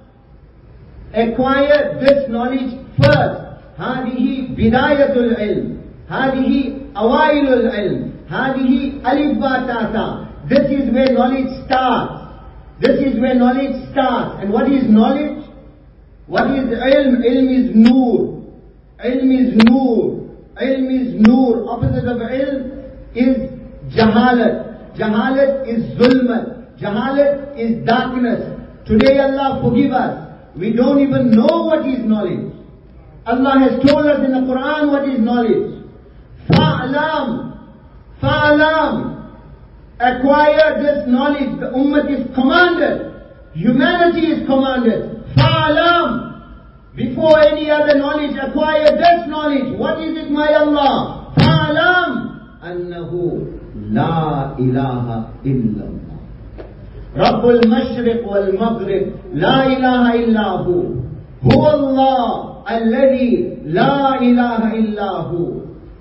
Acquire this knowledge first. هذه بداية العلم. هذه أوائل العلم. هذه ألف باء تاء ثاء. This is where knowledge starts. This is where knowledge starts. And what is knowledge? What is ilm? Ilm is nur. Ilm is nur. Ilm is nur. Opposite of ilm is jahalat. Jahalat is zulmat. Jahalat is darkness. Today Allah forgive us. We don't even know what is knowledge. Allah has told us in the Quran what is knowledge. Fa'alam, fa'alam. Acquire this knowledge. The ummah is commanded. Humanity is commanded. Fa'alam. Before any other knowledge, acquire this knowledge. What is it, my Allah? Fa'alam. Annahu la ilaha illallah. Rabbul Mashriq wal Maghrib. La ilaha illahu. Huwa Allah. الذي لا إله إلا هو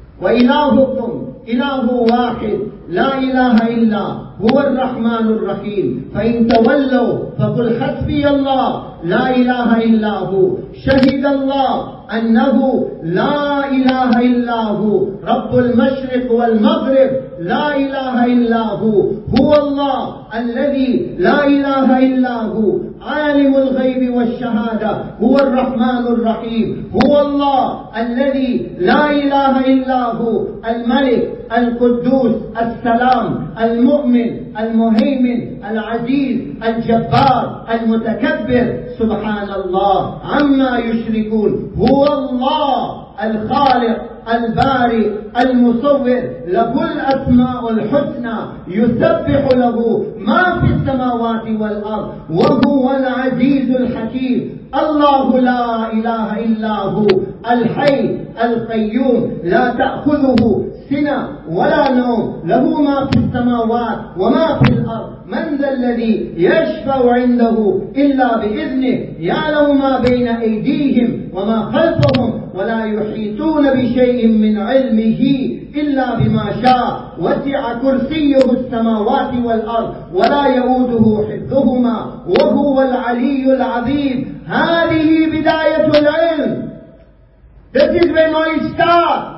وإلهكم إله واحد لا إله إلا هو الرحمن الرحيم فإن تولوا فقل حسبي الله لا إله إلا هو شهد الله أنه لا إله إلا هو رب المشرق والمغرب لا إله إلا هو هو الله الذي لا إله إلا هو عالم الغيب والشهادة هو الرحمن الرحيم هو الله الذي لا إله إلا هو الملك القدوس السلام المؤمن المهيمن العزيز الجبار المتكبر سبحان الله عما يشركون هو الله الخالق البارئ المصور له الأسماء الحسنى يسبح له ما في السماوات والأرض وهو العزيز الحكيم. الله لا إله إلا هو الحي القيوم لا تأخذه سنة ولا نوم له ما في السماوات وما في الأرض. من ذا الذي يشفع عنده إلا بإذنه يعلم ما بين أيديهم وما خلفهم ولا يحيطون بشيء من علمه إلا بما شاء وسع كرسيه السماوات والأرض ولا يؤوده حفظهما وهو العلي العظيم. هذه بداية العلم. This is where knowledge starts.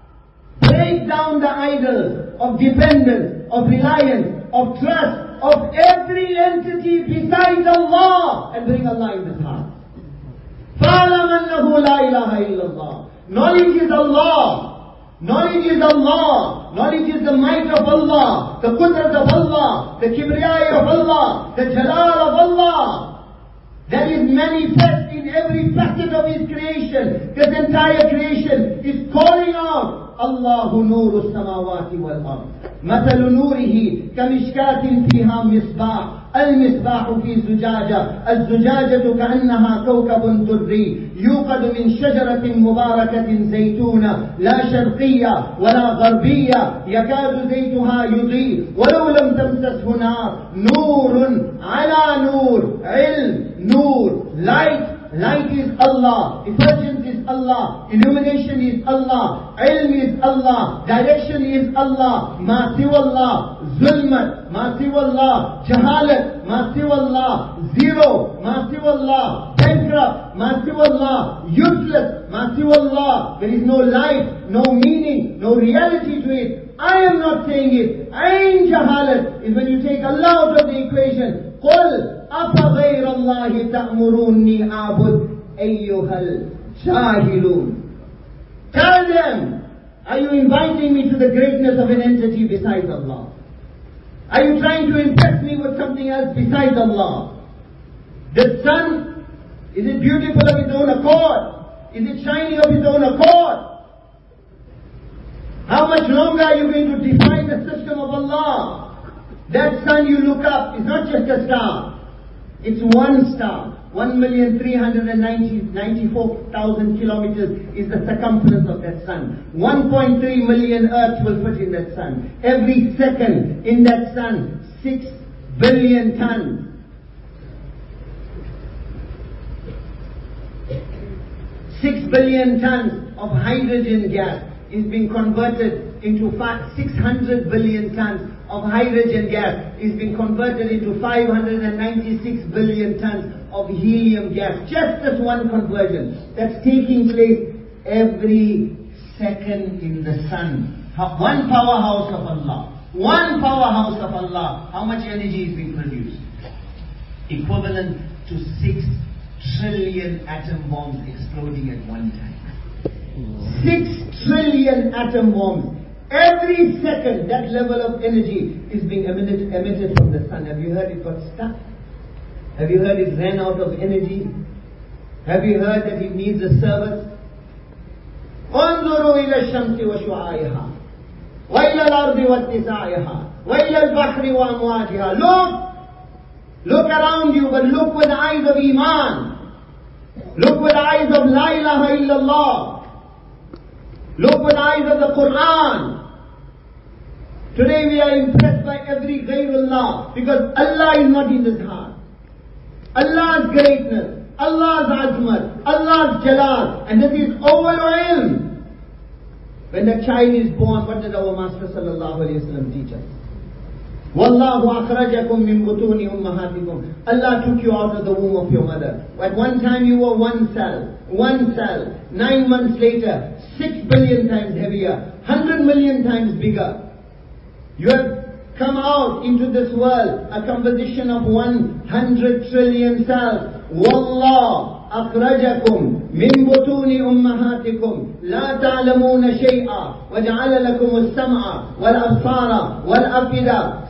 Break down the idols of dependence, of reliance, of trust, of every entity besides Allah and bring Allah in the heart. فَعْلَمْ أَنَّهُ لَا إِلَهَ إِلَّا اللَّهِ. Knowledge is Allah. Knowledge is Allah. Knowledge is the might of Allah, the qudrat of Allah, the kibriyai of Allah, the jalal of Allah. That is manifest in every facet of His creation. This entire creation is calling out, Allahu nuru samawati wal ard. مثل نوره كمشكاة فيها مصباح المصباح في زجاجة الزجاجة كأنها كوكب دري يوقد من شجرة مباركة زيتونة لا شرقية ولا غربية يكاد زيتها يضيء ولو لم تمسسه نار نور على نور علم نور light. Light is Allah, effulgence is Allah, illumination is Allah, ilm is Allah, direction is Allah, ma siwallah, zulmat, ma siwallah, jahalat, ma siwallah, zero, ma siwallah, bankrupt, ma siwallah, useless, ma siwallah. There is no life, no meaning, no reality to it. I am not saying it. Ain jahalat is when you take Allah out of the equation. قل أفغير الله تأمروني أعبد أيها الجاهلون. Tell them, are you inviting me to the greatness of an entity besides Allah? Are you trying to impress me with something else besides Allah? The sun, is it beautiful of its own accord? Is it shining of its own accord? How much longer are you going to defy the system of Allah? That sun you look up is not just a star. It's one star. One million three hundred ninety-four thousand kilometers is the circumference of that sun. One point three million Earths will fit in that sun. Every second in that sun, six billion tons. Six billion tons of hydrogen gas is being converted into six hundred billion tons of hydrogen gas is being converted into five hundred ninety-six billion tons of helium gas. Just this one conversion that's taking place every second in the sun. One powerhouse of Allah. One powerhouse of Allah. How much energy is being produced? Equivalent to six trillion atom bombs exploding at one time. Six trillion atom bombs. Every second that level of energy is being emitted, emitted from the sun. Have you heard it got stuck? Have you heard it ran out of energy? Have you heard that it needs a service? انظروا إلى الشمس وشعاعها وإلى الأرض واتساعها وإلى البحر وأمواجها. Look! Look around you, but look with the eyes of Iman. Look with the eyes of La ilaha illallah. Look with the eyes of the Quran. Today we are impressed by every Ghayrullah because Allah is not in this heart. Allah's greatness, Allah's azmat, Allah's jalal, and this is awwal ilm. When the child is born, what did our Master sallallahu alayhi wa sallam teach us? Wallahu akhrajakum min butuni ummahatikum. Allah took you out of the womb of your mother. At one time you were one cell, one cell. Nine months later, six billion times heavier, hundred million times bigger. You have come out into this world, a composition of one hundred trillion cells. Wallah akhrajakum min butuni ummahatikum la ta'lamuna shay'a wa ja'ala lakum as-sam'a wal absara wal afida.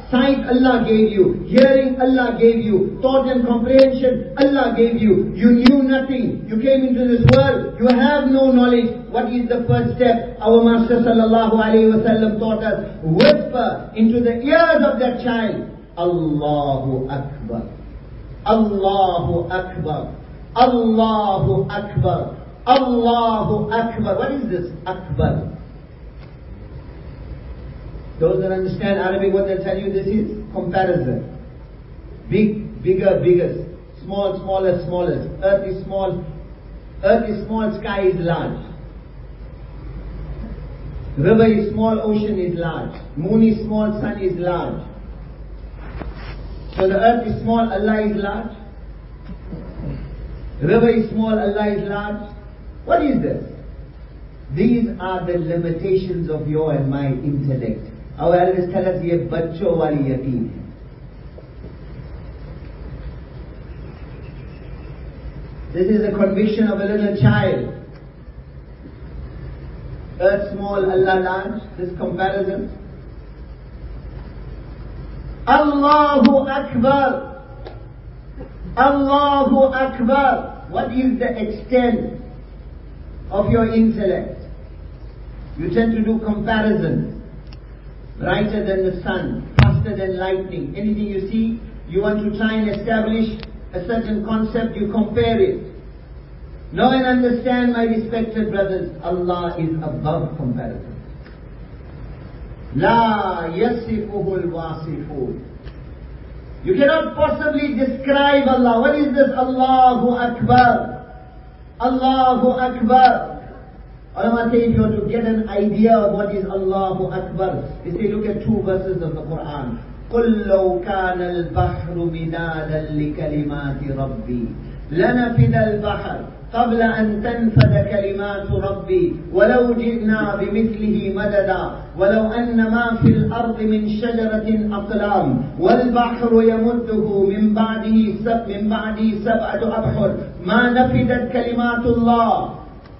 Sight Allah gave you. Hearing Allah gave you. Thought and comprehension Allah gave you. You knew nothing. You came into this world. You have no knowledge. What is the first step? Our Master sallallahu alayhi wa sallam taught us. Whisper into the ears of that child. Allahu Akbar. Allahu Akbar. Allahu Akbar. Allahu Akbar. What is this? Akbar. Those that understand Arabic, what they'll tell you, this is comparison. Big, bigger, biggest. Small, smaller, smallest. Earth is small. Earth is small, sky is large. River is small, ocean is large. Moon is small, sun is large. So the earth is small, Allah is large. River is small, Allah is large. What is this? These are the limitations of your and my intellect. Our elders tell us, ye bachcho wali yaqeen. This is a conviction of a little child. Earth small, Allah large. This comparison. Allahu Akbar. Allahu Akbar. What is the extent of your intellect? You tend to do comparisons. Brighter than the sun, faster than lightning. Anything you see, you want to try and establish a certain concept, you compare it. Know and understand, my respected brothers, Allah is above comparison. La yasifuhu al-wasifun. You cannot possibly describe Allah. What is this? Allahu Akbar. Allahu Akbar. Ulama say if you want to get an idea of what is Allahu Akbar, they say look at two verses of the Quran. قُلْ لَوْ كَانَ الْبَحْرُ مِدَادًا لِكَلِمَاتِ رَبِّي لَنَفِدَ الْبَحْرُ قبل أن تنفد كلمات ربي ولو جئنا بمثله مددا ولو أن ما في الأرض من شجرة أقلام والبحر يمده من بعده سب من بعده سبعة أبحر ما نفدت كلمات الله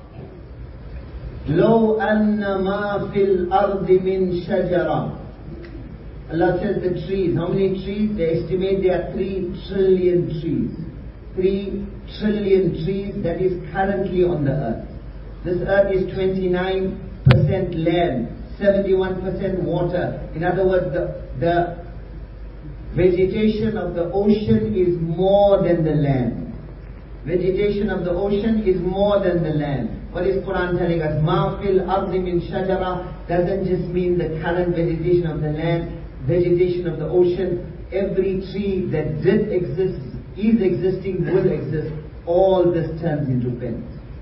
لو أن ما في الأرض من شجرة. Allah says the trees. How many trees? They estimate there are three trillion trees. Three trillion trees that is currently on the earth. This earth is twenty-nine percent land, seventy-one percent water. In other words, the, the vegetation of the ocean is more than the land. Vegetation of the ocean is more than the land. What is Quran telling us? Ma fil ardi min shajara doesn't just mean the current vegetation of the land, vegetation of the ocean. Every tree that did exist, is existing, will exist. All this turns into pens.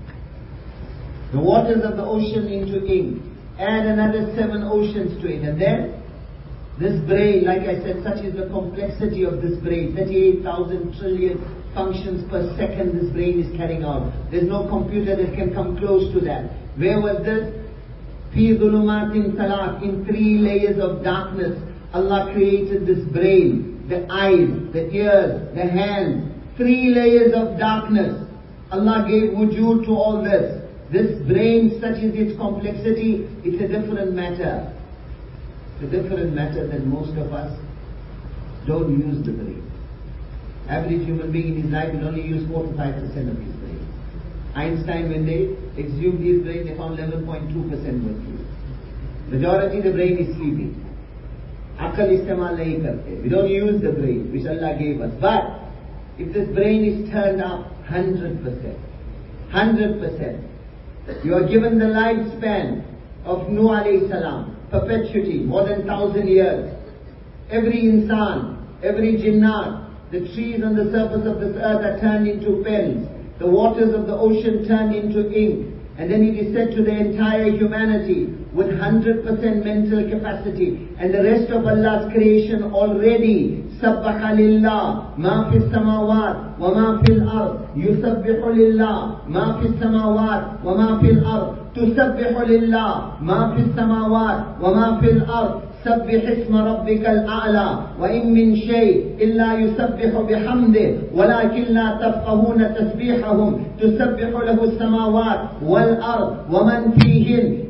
The waters of the ocean into ink. Add another seven oceans to it. And then, this brain, like I said, such is the complexity of this brain. thirty-eight thousand trillion functions per second this brain is carrying out. There's no computer that can come close to that. Where was this? Fi dhulumatin thalath, in three layers of darkness, Allah created this brain. The eyes, the ears, the hands, three layers of darkness. Allah gave wujood to all this. This brain, such is its complexity, it's a different matter. It's a different matter that most of us don't use the brain. Average human being in his life will only use four to five percent of his brain. Einstein, when they exhumed his brain, they found eleven point two percent was used. Majority of the brain is sleeping. Aqal istemal nahi karte. We don't use the brain which Allah gave us. But if this brain is turned up one hundred percent, one hundred percent, you are given the lifespan of Nuh alayhi salam, perpetuity, more than thousand years. Every insan, every jinnat, the trees on the surface of this earth are turned into pens. The waters of the ocean turned into ink. And then it is said to the entire humanity with one hundred percent mental capacity and the rest of Allah's creation already. سَبَّحَ لِلَّهِ مَا فِي السَّمَاوَاتِ وَمَا فِي الْأَرْضِ يُسَبِّحُ لِلَّهِ مَا فِي السَّمَاوَاتِ وَمَا فِي الْأَرْضِ تُسَبِّحُ لِلَّهِ مَا فِي السَّمَاوَاتِ وَمَا فِي الْأَرْضِ سبح اسم ربك الأعلى وإن من شيء إلا يسبح بحمده ولكن لا تفقهون تسبيحهم تسبح له السماوات والأرض ومن فيهن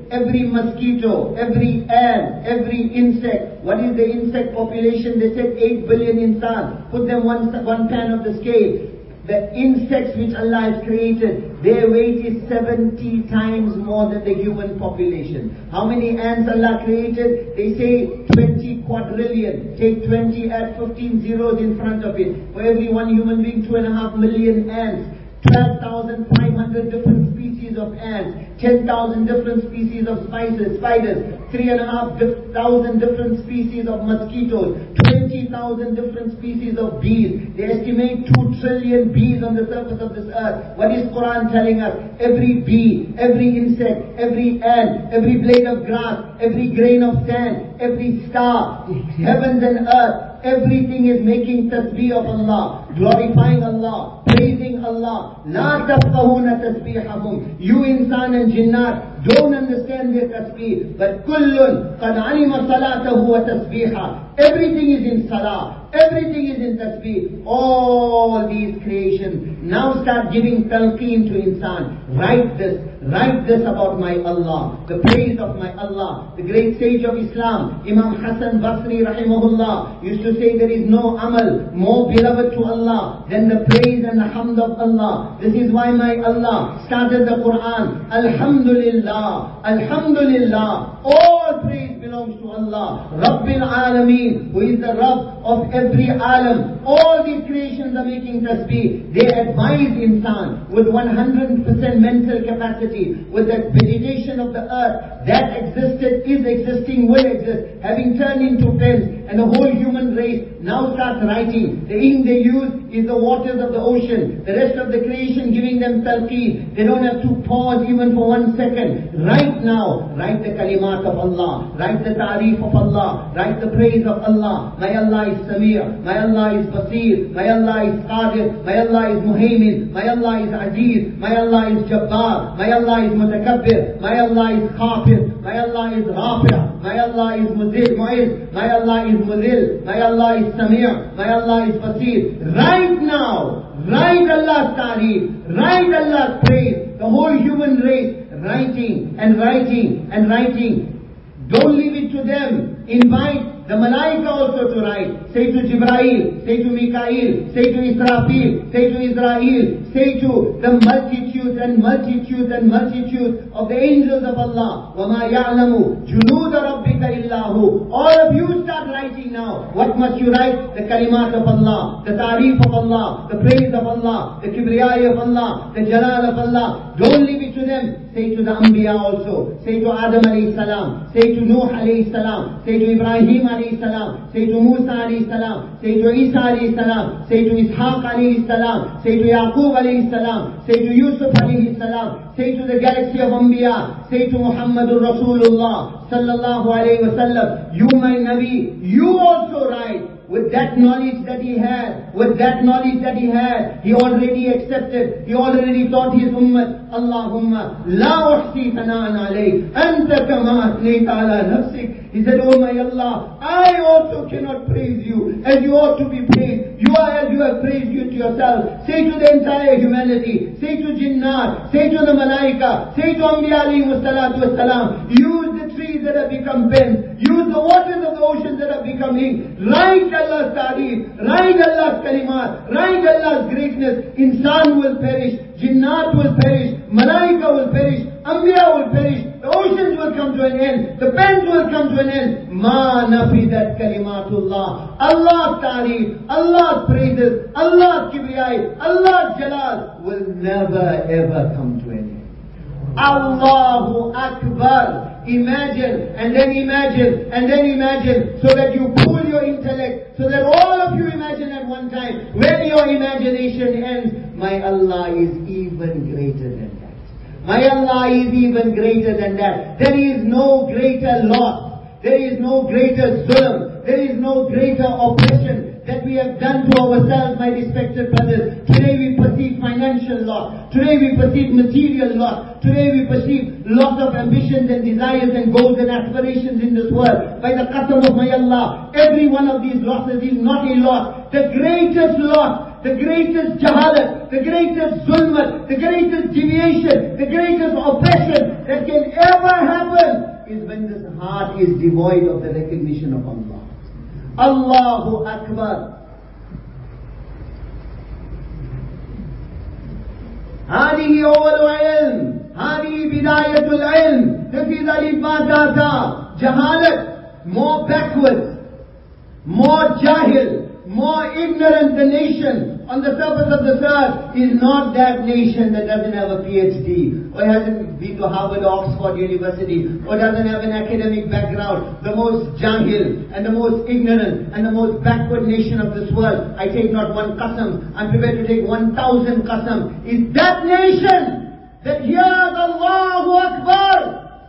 every mosquito, every ant, every insect. What is the insect population? They said eight billion insan. Put them one, one pan of the scale. The insects which Allah has created, their weight is seventy times more than the human population. How many ants Allah created? They say twenty quadrillion. Take twenty, add fifteen zeros in front of it. For every one human being, two and a half million ants. twelve thousand five hundred different species of ants. ten thousand different species of spiders, spiders. three and a half thousand different species of mosquitoes. twenty thousand different species of bees. They estimate two trillion bees on the surface of this earth. What is Quran telling us? Every bee, every insect, every ant, every blade of grass, every grain of sand, every star, heavens and earth, everything is making tasbih of Allah, glorifying Allah, praising Allah. La tafqahuna tasbihahum. You insan and jinnat don't understand their tasbih, but kullun qad alima salatahu wa tasbiha. Everything is in salah, everything is in tasbih. All these creations now start giving talqeen to insan. Write this, write this about my Allah, the praise of my Allah. The great sage of Islam, Imam Hassan Basri rahimahullah, used to say there is no amal more beloved to Allah than the praise and the hamd of Allah. This is why my Allah started the Quran. Alhamdulillah, Alhamdulillah. All praise belongs to Allah, Rabbil Alameen, who is the Rabb of every alam. All these creations are making tasbih. They advise insan with one hundred percent mental capacity, with that vegetation of the earth that existed, is existing, will exist, having turned into pens, and the whole human race now starts writing. The ink they use is the waters of the ocean. The rest of the creation giving them talqeen. They don't have to pause even for one second. Right now, write the kalimat of Allah, write the ta'reef of Allah, write the praise of Allah. My Allah is Samir, my Allah is Basir, my Allah is Qadir, my Allah is Muhaymin, my Allah is Aziz, my Allah is Jabbar, my Allah is Mutakabbir, my Allah is Khafir, my Allah is Rafi', my Allah is Muzil, Mu'iz, my Allah is Muzil, my Allah is Samir, my Allah is Basir. Right now, write Allah's ta'reef, write Allah's praise. The whole human race writing and writing and writing. Don't leave it to them. Invite the Malaika also to write. Say to Jibrail, say to Mikael, say to Israfil, say to Israel, say to the multitudes and multitudes and multitudes of the angels of Allah. وَمَا يَعْلَمُ جُنُودَ رَبِّكَ إِلَّا هُ. All of you start writing now. What must you write? The kalimat of Allah, the ta'reef of Allah, the praise of Allah, the kibriyai of Allah, the jalal of Allah. Don't leave it to them. Say to the Anbiya also. Say to Adam alayhi salam. Say to Nuh alayhi salam. Say to Ibrahim alayhi salam. Say to Musa alayhi salam. Say to Isa alayhi salam. Say to Ishaq alayhi salam. Say to Yaqub alayhi salam. Say to Yusuf alayhi salam. Say to the galaxy of Anbiya. Say to Muhammadur Rasulullah sallallahu alayhi wa sallam. You my Nabi, you also write. With that knowledge that he had, with that knowledge that he had, he already accepted, he already taught his ummah, Allahumma la uhsi thana'an alayk, anta kama athnayta ala nafsik. He said, oh my Allah, I also cannot praise you as you ought to be praised. You are as you have praised you to yourself. Say to the entire humanity, say to jinnat, say to the malaika, say to Anbiya alayhi wa salatu wa salam. Use the trees that have become pens, use the waters of the oceans that have become ink. Write Allah's ta'reef, write Allah's kalimat, write Allah's greatness. Insan will perish, jinnat will perish, malaika will perish, Anbiya will perish, the oceans will come to an end, the pens will come to an end. Ma nafidat kalimatullah. Allah's ta'reef, Allah's praises, Allah's kibriyai, Allah's jalal will never ever come to an end. Allahu Akbar. Imagine, and then imagine, and then imagine, so that you pull your intellect, so that all of you imagine at one time. When your imagination ends, my Allah is even greater than that. My Allah is even greater than that. There is no greater loss. There is no greater zulm. There is no greater oppression that we have done to ourselves, my respected brothers. Today we perceive financial loss. Today we perceive material loss. Today we perceive loss of ambitions and desires and goals and aspirations in this world. By the qasam of my Allah, every one of these losses is not a loss. The greatest loss, the greatest jahalat, the greatest zulmat, the greatest deviation, the greatest oppression that can ever happen is when this heart is devoid of the recognition of Allah. Allahu Akbar. هذه أول علم، هذه بداية العلم. This is al-ibadata, jahalat, more backwards, more jahil, more ignorant the nation on the surface of the earth is not that nation that doesn't have a PhD, or hasn't been to Harvard or Oxford University, or doesn't have an academic background. The most jahil and the most ignorant and the most backward nation of this world, I take not one qasam, I'm prepared to take one thousand qasam, is that nation that hears Allahu Akbar,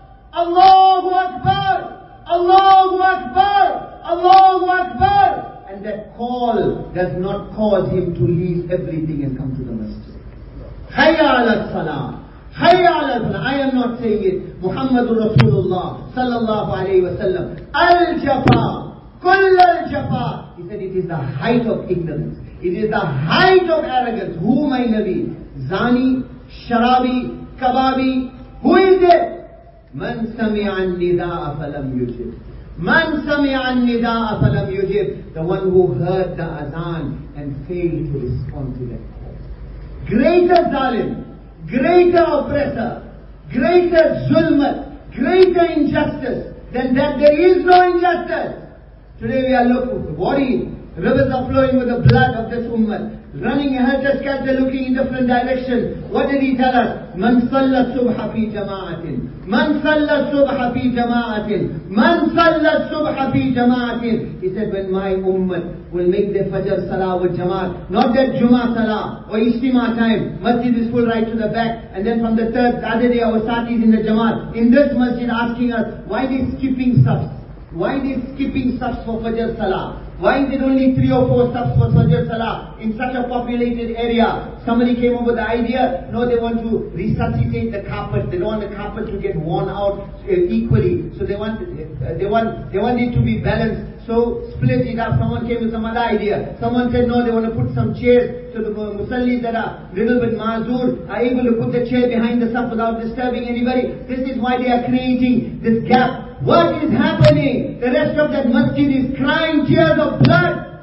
Allahu Akbar, Allahu Akbar, Allahu Akbar. And that call does not cause him to leave everything and come to the masjid. Hayya ala salah. Hayya ala salah. I am not saying it. Muhammadur Rasulullah sallallahu alayhi wa sallam. Al-Jafa. Kull al-Jafa. He said it is the height of ignorance. It is the height of arrogance. Who my Nabi? Zani, Sharabi, Kababi. Who is it? Man sami'a an-nida'a falam yujib. Man sami'a an-nida'a falam yujib. The one who heard the azan and failed to respond to that call. Greater zalim, greater oppressor, greater zulmat, greater injustice than that there is no injustice. Today we are looking, worried. Rivers are flowing with the blood of this ummah. Running helter-skelter, looking in different directions. What did he tell us? Man salla subha fi jama'atin. Man salla subha fi jama'atin. Man salla subha fi jama'atin. He said, when my ummah will make their fajr salah with jama'at, not that Jummah salah or Ijtima time, masjid is full right to the back, and then from the third, the other day our satis in the jama'at, in this masjid asking us, why they skipping safs? Why they skipping safs for fajr salah? Why is it only three or four safs for Fajr Salah in such a populated area? Somebody came up with the idea, no, they want to resuscitate the carpet. They don't want the carpet to get worn out uh, equally. So they want, uh, they want, they want it to be balanced. So split it up. Someone came with some other idea. Someone said, no, they want to put some chairs so the musallis that are little bit mazur are able to put the chair behind the saf without disturbing anybody. This is why they are creating this gap. What is happening? The rest of that masjid is crying tears of blood.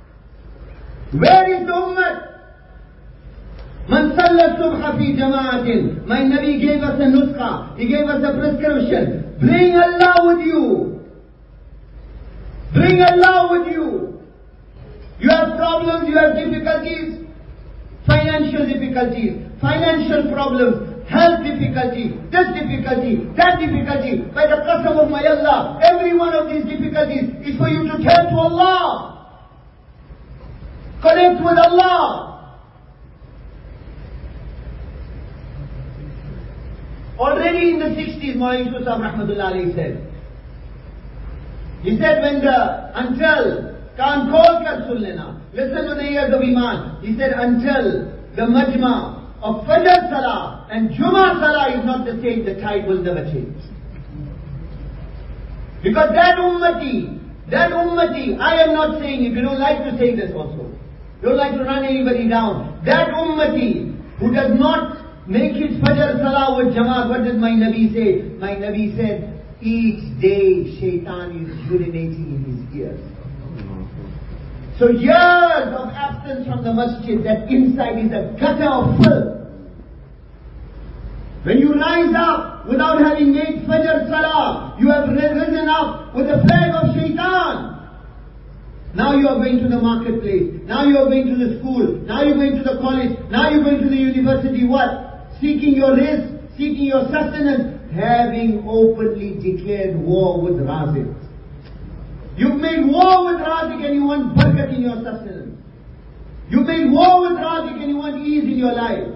Where is the ummah? Man salla subha fi jama'atin. My Nabi gave us a nuskha. He gave us a prescription. Bring Allah with you. Bring Allah with you. You have problems, you have difficulties. Financial difficulties, financial problems, health difficulty, this difficulty, that difficulty. By the qasam of my Allah, every one of these difficulties is for you to turn to Allah. Connect with Allah. Already in the sixties, Maulana Yusuf Sahib Rahmatullah Alayhi said, he said when the, until, Kaan khol kar sun lena, listen to the ears of Iman. He said until the majma of Fajr Salah and Jummah Salah is not the same, the tide will never change. Because that ummati, that ummati, I am not saying, if you don't like to say this also, you don't like to run anybody down, that ummati who does not make his Fajr Salah with Jamaat, what did my Nabi say? My Nabi said, each day shaitan is urinating in his ears. So years of absence from the masjid, that inside is a gutter of filth. When you rise up without having made Fajr Salah, you have risen up with the flag of shaitan. Now you are going to the marketplace, now you are going to the school, now you are going to the college, now you are going to the university, what? Seeking your rizq, seeking your sustenance, having openly declared war with Razik. You've made war with Razik and you want barakat in your sustenance. You've made war with Razik and you want ease in your life.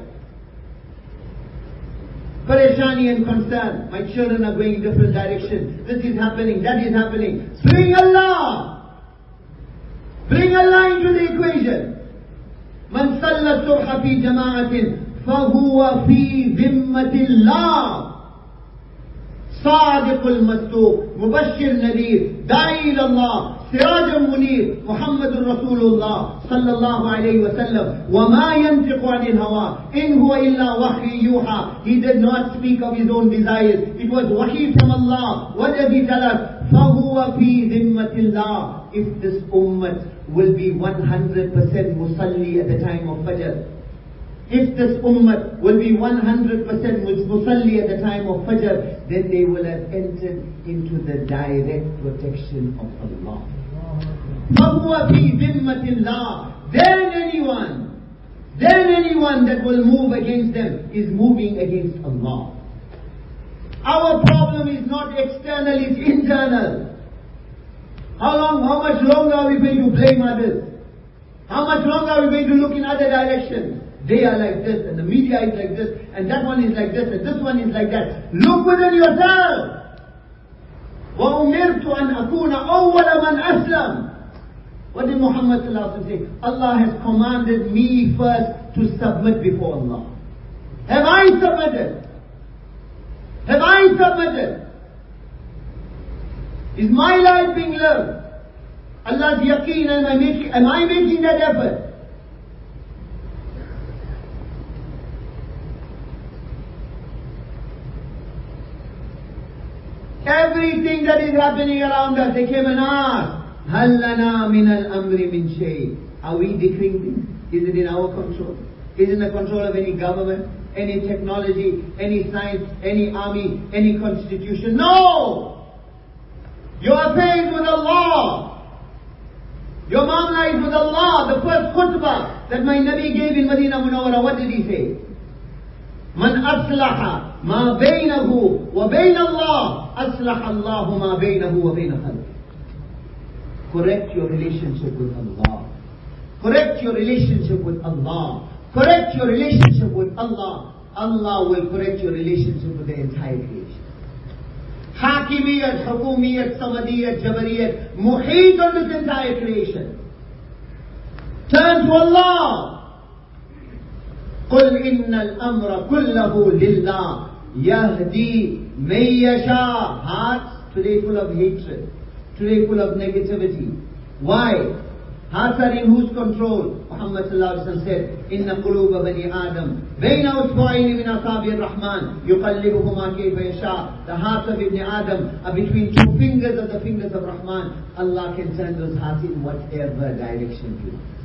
Pareshani and concern. My children are going in different directions. This is happening, that is happening. Bring Allah. Bring Allah into the equation. Man salla subha fi jama'atin fahuwa fi dhimmatillah. Sadiqul Masduq, Mubashir Nadir, Da'i Allah, Sirajam Munir, Muhammadur Rasulullah sallallahu alayhi wa sallam. وَمَا يَنْتِقُ عَنِ الْهَوَىٰ إِنْ هُوَ إِلَّا وَحْيٌ يُوحَىٰ. He did not speak of his own desires. It was wahi from Allah. What does he tell us? فَهُوَ فِي ذِمَّةِ اللَّهِ. If this ummah will be one hundred percent musalli at the time of Fajr, if this ummah will be one hundred percent musalli at the time of Fajr, then they will have entered into the direct protection of Allah. فَهُوَ فِي ذِمَّةِ اللَّهِ. Then anyone, then anyone that will move against them is moving against Allah. Our problem is not external, it's internal. How long, how much longer are we going to blame others? How much longer are we going to look in other directions? They are like this, and the media is like this, and that one is like this, and this one is like that. Look within yourself. وَأُمِرْتُ أَنْ أَكُونَ أَوَّلَ مَنْ أَسْلَمَ. What did Muhammad sallallahu alaihi wasallam say? Allah has commanded me first to submit before Allah. Have I submitted? Have I submitted? Is my life being lived? Allah's yaqeen, am I making, am I making that effort? Everything that is happening around us, they came and asked, هَلْ لَنَا مِنَ الْأَمْرِ مِنْ شَيْءٍ. Are we decreeing things? Is it in our control? Is it in the control of any government, any technology, any science, any army, any constitution? No! Your affairs with Allah. Your mamla is with Allah. The first khutbah that my Nabi gave in Medina Munawwara, what did he say? Man aslaha ma baynahu wa bayna Allah, aslaha Allahu ma baynahu wa bayna khalqih. Correct your relationship with Allah. Correct your relationship with Allah. Correct your relationship with Allah. Allah will correct your relationship with the entire creation. Hakimiyat, Hukumiyat, Samadiyat, Jabariyat, muhit on this entire creation. Turn to Allah. قُلْ إِنَّ الْأَمْرَ كُلَّهُ لِلَّهِ يَهْدِي مَن يَشَاءُ. Hearts today full of hatred, today full of negativity. Why? Hearts are in whose control? Muhammad sallallahu alaihi wasallam said, "Inna quluba bani Adam bayna usbu'ayni min asabi ar-Rahman yuqallibuhuma kayfa yasha." The hearts of Ibn Adam are between two fingers of the fingers of Rahman. Allah can turn those hearts in whatever direction He wants.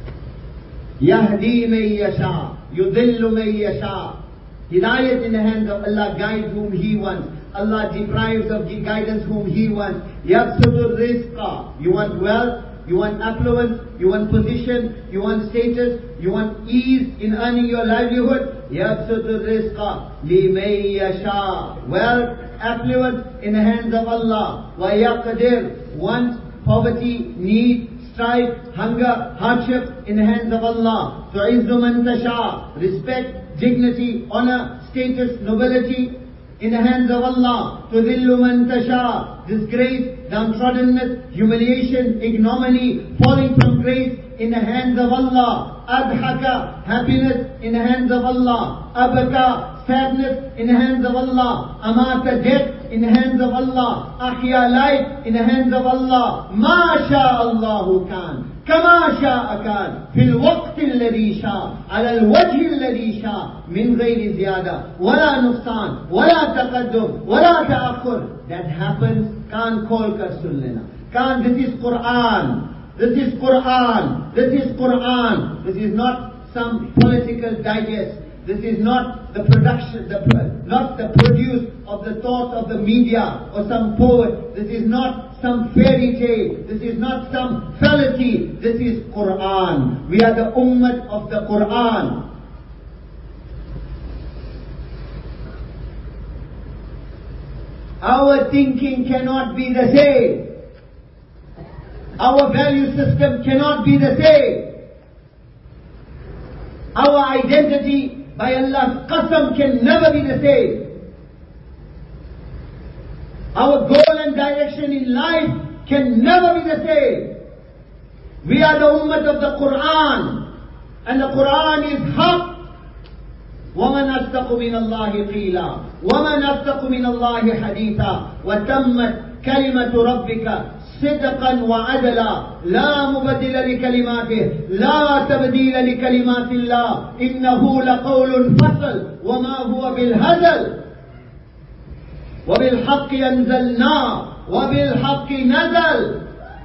Yahdi man yasha, yudillu man yasha. Hidayat in the hands of Allah, guides whom He wants. Allah deprives of the guidance whom He wants. Yabsutu rizqa. You want wealth? You want affluence, you want position, you want status, you want ease in earning your livelihood. Yabsutu rizqa liman yasha. Wealth, affluence in the hands of Allah. Wa yaqdir. Want, poverty, need, strife, hunger, hardship in the hands of Allah. Tu'izzu man tasha. Respect, dignity, honor, status, nobility in the hands of Allah. Tudillu man tasha. Disgrace, downtroddenness, humiliation, ignominy, falling from grace in the hands of Allah. Adhaka, happiness in the hands of Allah. Abaka, sadness in the hands of Allah. Amata, death in the hands of Allah. Ahya, life in the hands of Allah. Ma sha Allahu kan. كما شاء كان في الوقت الذي شاء على الوجه الذي شاء من غير زيادة ولا نقصان ولا تقدم ولا تأخر. That happens. Can't call Karsullina. Can't. This is Quran. This is Quran. This is Quran. This is not some political digest. This is not the production, the, not the produce of the thought of the media or some poet. This is not some fairy tale. This is not some fallacy. This is Quran. We are the ummah of the Quran. Our thinking cannot be the same. Our value system cannot be the same. Our identity, by Allah's qasam, can never be the same. Our goal and direction in life can never be the same. We are the ummah of the Quran, and the Quran is haqq. وَمَنْ أَصْدَقُ مِنَ اللَّهِ قِيلًا وَمَنْ أَصْدَقُ مِنَ اللَّهِ حَدِيثًا وَتَمَّتْ كلمة ربك صدقا وعدلا لا مبدل لكلماته لا تبديل لكلمات الله إنه لقول فصل وما هو بالهزل وبالحق أنزلناه وبالحق نزل.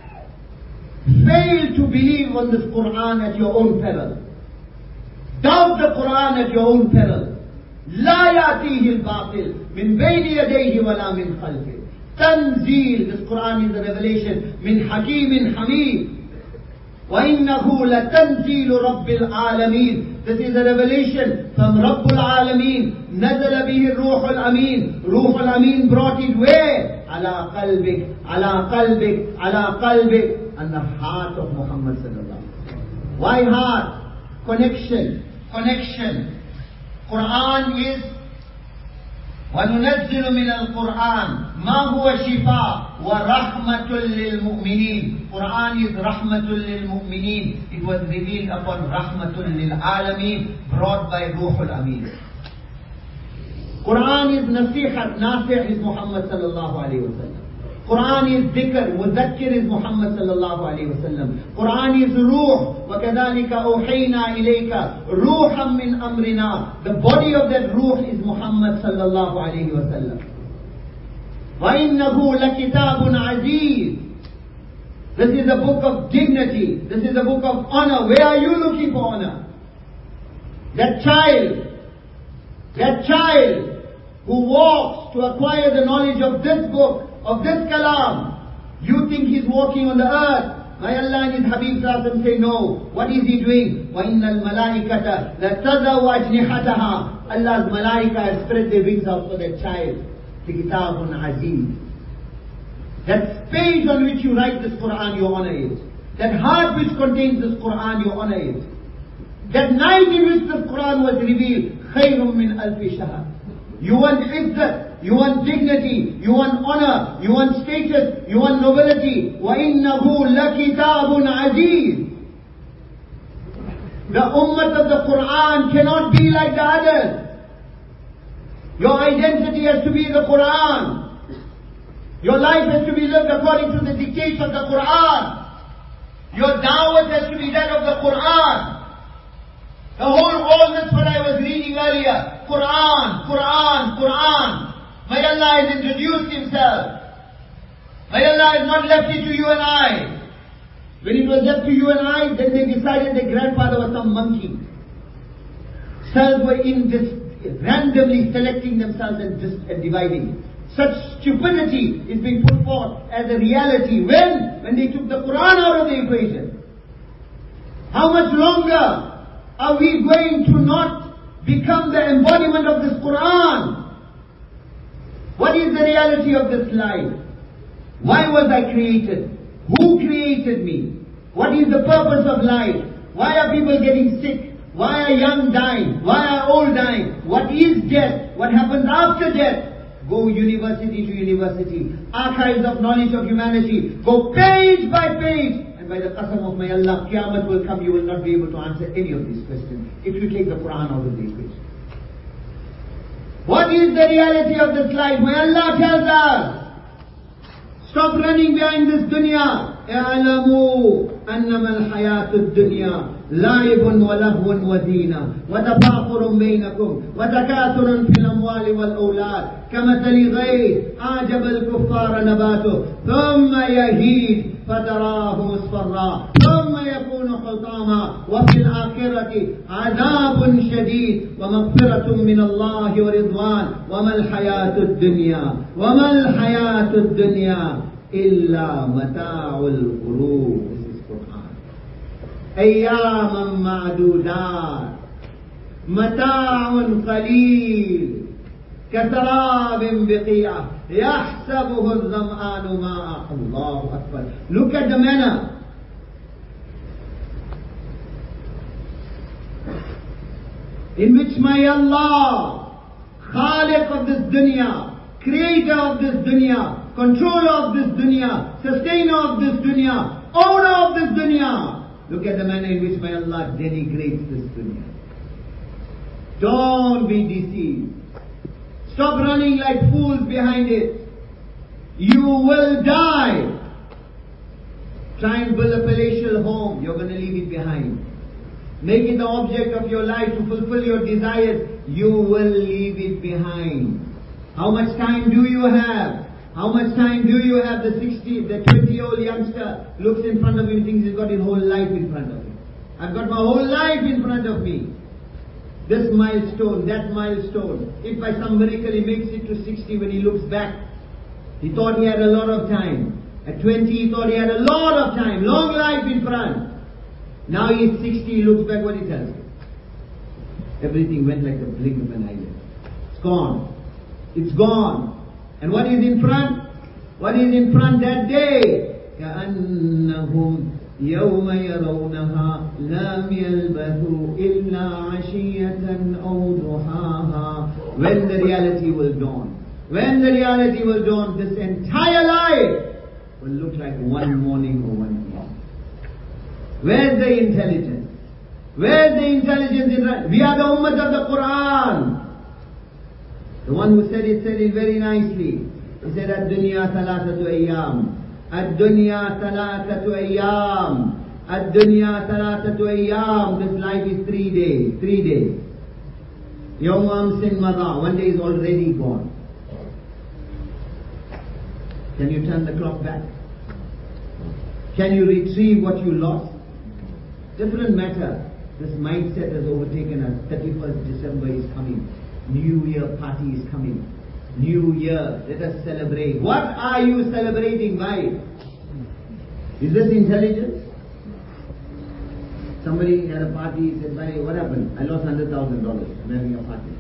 Fail to believe on this Quran at your own peril. Doubt the Quran at your own peril. لا يأتيه الباطل من بين يديه ولا من خلفه. Tanzeel, this Quran is a revelation من حكيم حميد. وإنه لتنزيل رب العالمين. This is a revelation from رب العالمين. نزل به الروح الأمين. روح الأمين brought it where? على قلبك على قلبك على قلبك, and the heart of Muhammad sallallahu alaihi wasallam. Why heart? Connection. Connection. Quran is وَنُنَزِّلُ مِنَ الْقُرْآنِ مَا هُوَ شِفَاءٌ وَرَحْمَةٌ لِلْمُؤْمِنِينَ. Quran is رَحْمَةٌ لِلْمُؤْمِنِينَ. It was revealed upon رَحْمَةٌ لِلْعَالَمِينَ, brought by Ruh al-Amin. Quran is nasihat, nasih is Muhammad sallallahu alayhi wa sallam. Quran is dhikr, muzakkir is Muhammad sallallahu alayhi wa sallam. Quran is ruh, وَكَذَلِكَ أَوْحَيْنَا إِلَيْكَ رُوحًا مِّنْ أَمْرِنَا. The body of that ruh is Muhammad sallallahu alayhi wa sallam. وَإِنَّهُ لَكِتَابٌ عَزِيزٌ. This is a book of dignity. This is a book of honor. Where are you looking for honor? That child, that child who walks to acquire the knowledge of this book, of this kalam, you think he's walking on the earth. My Allah and His Habib Sallallahu say no. What is he doing? وَإِنَّ الْمَلَائِكَةَ لَتَضَعُ أَجْنِحَتَهَا. Allah's malaika has spread their wings out for that child. كِتَابٌ عَزِيزٌ. That page on which you write this Quran, you honor it. That heart which contains this Quran, you honor it. That night in which this Quran was revealed, خَيْرٌ مِّنْ أَلْفِ شَهْرٍ. You want izzat, you want dignity, you want honor, you want status, you want nobility. وَإِنَّهُ لَكِتَابٌ عَزِيزٌ. The ummah of the Quran cannot be like the others. Your identity has to be the Quran. Your life has to be lived according to the dictates of the Quran. Your da'wah has to be that of the Quran. The whole world, that's what I was reading earlier. Quran, Quran, Quran. May Allah has introduced Himself. May Allah has not left it to you and I. When it was left to you and I, then they decided their grandfather was some monkey. Cells were in this, randomly selecting themselves and, dis, and dividing. Such stupidity is being put forth as a reality. When? When they took the Quran out of the equation. How much longer are we going to not become the embodiment of this Quran? What is the reality of this life? Why was I created? Who created me? What is the purpose of life? Why are people getting sick? Why are young dying? Why are old dying? What is death? What happens after death? Go university to university. Archives of knowledge of humanity. Go page by page. And by the qasam of my Allah, Qiyamah will come, you will not be able to answer any of these questions if you take the Quran out of the equation. What is the reality of this life? My Allah tells us, stop running behind this dunya. اعلموا أنما الحياة الدنيا لعب ولهو وزينة وتفاخر بينكم وتكاثر في الأموال والأولاد كمثل غيث أعجب الكفار نباته ثم يهيج فتراه مصفرا ثم يكون حطاما وفي الآخرة عذاب شديد ومغفرة من الله ورضوان وما الحياة الدنيا وما الحياة الدنيا إلا متاع الغرور. This is Quran. أياما معدودات متاع قليل كسراب بقيعة يحسبه الظمآن ماء. الله أكبر. Look at the manner. In which my Allah, Khaliq of this dunya, creator of this dunya, controller of this dunya, sustainer of this dunya, owner of this dunya. Look at the manner in which my Allah denigrates this dunya. Don't be deceived. Stop running like fools behind it. You will die. Try and build a palatial home. You're going to leave it behind. Make it the object of your life to fulfill your desires. You will leave it behind. How much time do you have? How much time do you have? The sixty, the twenty-year-old youngster looks in front of him and thinks he's got his whole life in front of him. I've got my whole life in front of me. This milestone, that milestone. If by some miracle he makes it to sixty, when he looks back, he thought he had a lot of time. At twenty he thought he had a lot of time, long life in front. Now he's sixty, he looks back, what he tells you? Everything went like the blink of an eyelid. It's gone. It's gone. And what is in front? What is in front that day? كَأَنَّهُمْ يَوْمَ يَرَوْنَهَا لَمْ يَلْبَثُوا إِلَّا عَشِيَّةً أَوْ ضُحَاهَا. When the reality will dawn. When the reality will dawn, this entire life will look like one morning or one evening. Where's the intelligence? Where's the intelligence in that? We are the ummah of the Quran. The one who said it said it very nicely. He said, Ad-dunya thalathatu ayyam. Ad-dunya thalathatu ayyam. Ad-dunya thalathatu ayyam. This life is three days. Three days. Yawm amsin madha. One day is already gone. Can you turn the clock back? Can you retrieve what you lost? Different matter. This mindset has overtaken us. thirty-first December is coming. New Year party is coming. New Year. Let us celebrate. What are you celebrating by? Is this intelligence? Somebody had a party, said, what happened? I lost one hundred thousand dollars. I'm having a party.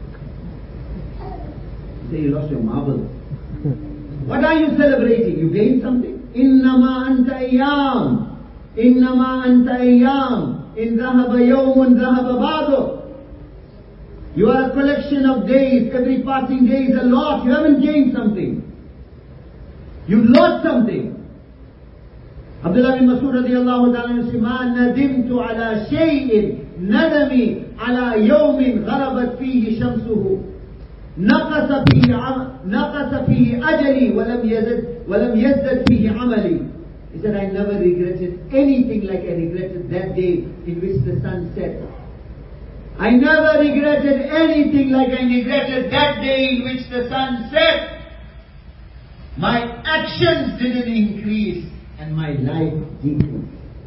You say you lost your marble. What are you celebrating? You gained something? Innama anta ayyam. Innama anta ayyam. In dhahaba yawmun dhahaba ba'du. You are a collection of days. Every passing day is a loss. You haven't gained something. You've lost something. Abdullah bin Mas'ud radiyallahu ta'ala says, Ma nadimtu ala shay'in nadami ala yawmin gharabat fihi shamsuhu. نقص فيه نقص فيه أجلي ولم يزد ولم يزدد فيه عملي. He said, I never regretted anything like I regretted that day in which the sun set. I never regretted anything like I regretted that day in which the sun set. My actions didn't increase and my life decreased.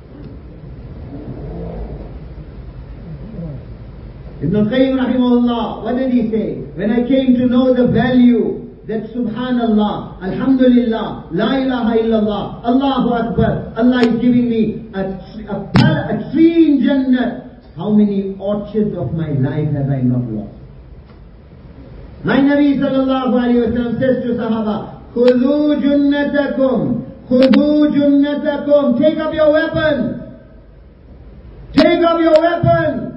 Ibn al-Qayyim rahimahullah, what did he say? When I came to know the value that Subhanallah, Alhamdulillah, La ilaha illallah, Allahu Akbar, Allah is giving me a, a, a tree in Jannah. How many orchards of my life have I not lost? My Nabi sallallahu alayhi wa sallam says to Sahaba, Khudhu junnatakum, Khudhu junnatakum, take up your weapon. Take up your weapon.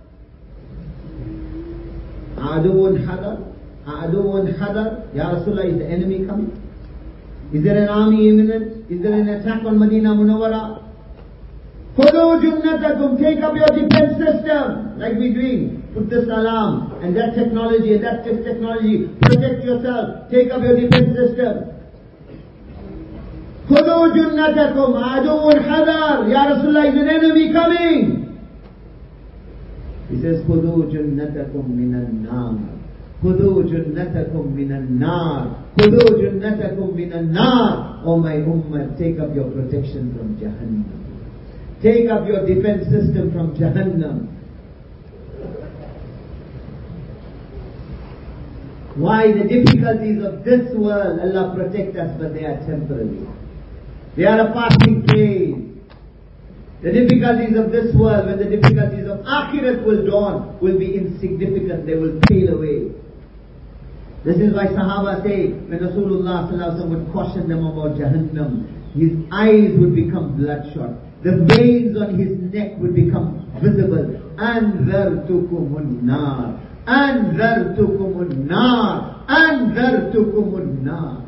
Aduun hadar, Aduun hadar. Ya Rasulullah, is the enemy coming? Is there an army imminent? Is there an attack on Medina Munawwara? Khudhu junnatakum, take up your defense system, like we're doing. Put this alarm and that technology and that technology. Protect yourself. Take up your defense system. Khudhu junnatakum, Aduun hadar. Ya Rasulullah, is an enemy coming? He says, Khudhu junnatakum minan nar. Khudhu junnatakum minan nar. Khudhu junnatakum minan nar. Oh my ummah, take up your protection from Jahannam. Take up your defense system from Jahannam. Why? The difficulties of this world, Allah protect us, but they are temporary. They are a passing phase. The difficulties of this world, when the difficulties of Akhirat will dawn, will be insignificant, they will pale away. This is why Sahaba say, when Rasulullah sallallahu alaihi wasallam would caution them about Jahannam, his eyes would become bloodshot. The veins on his neck would become visible. Anzartukumun nar. Anzartukumun nar. Anzartukumun nar.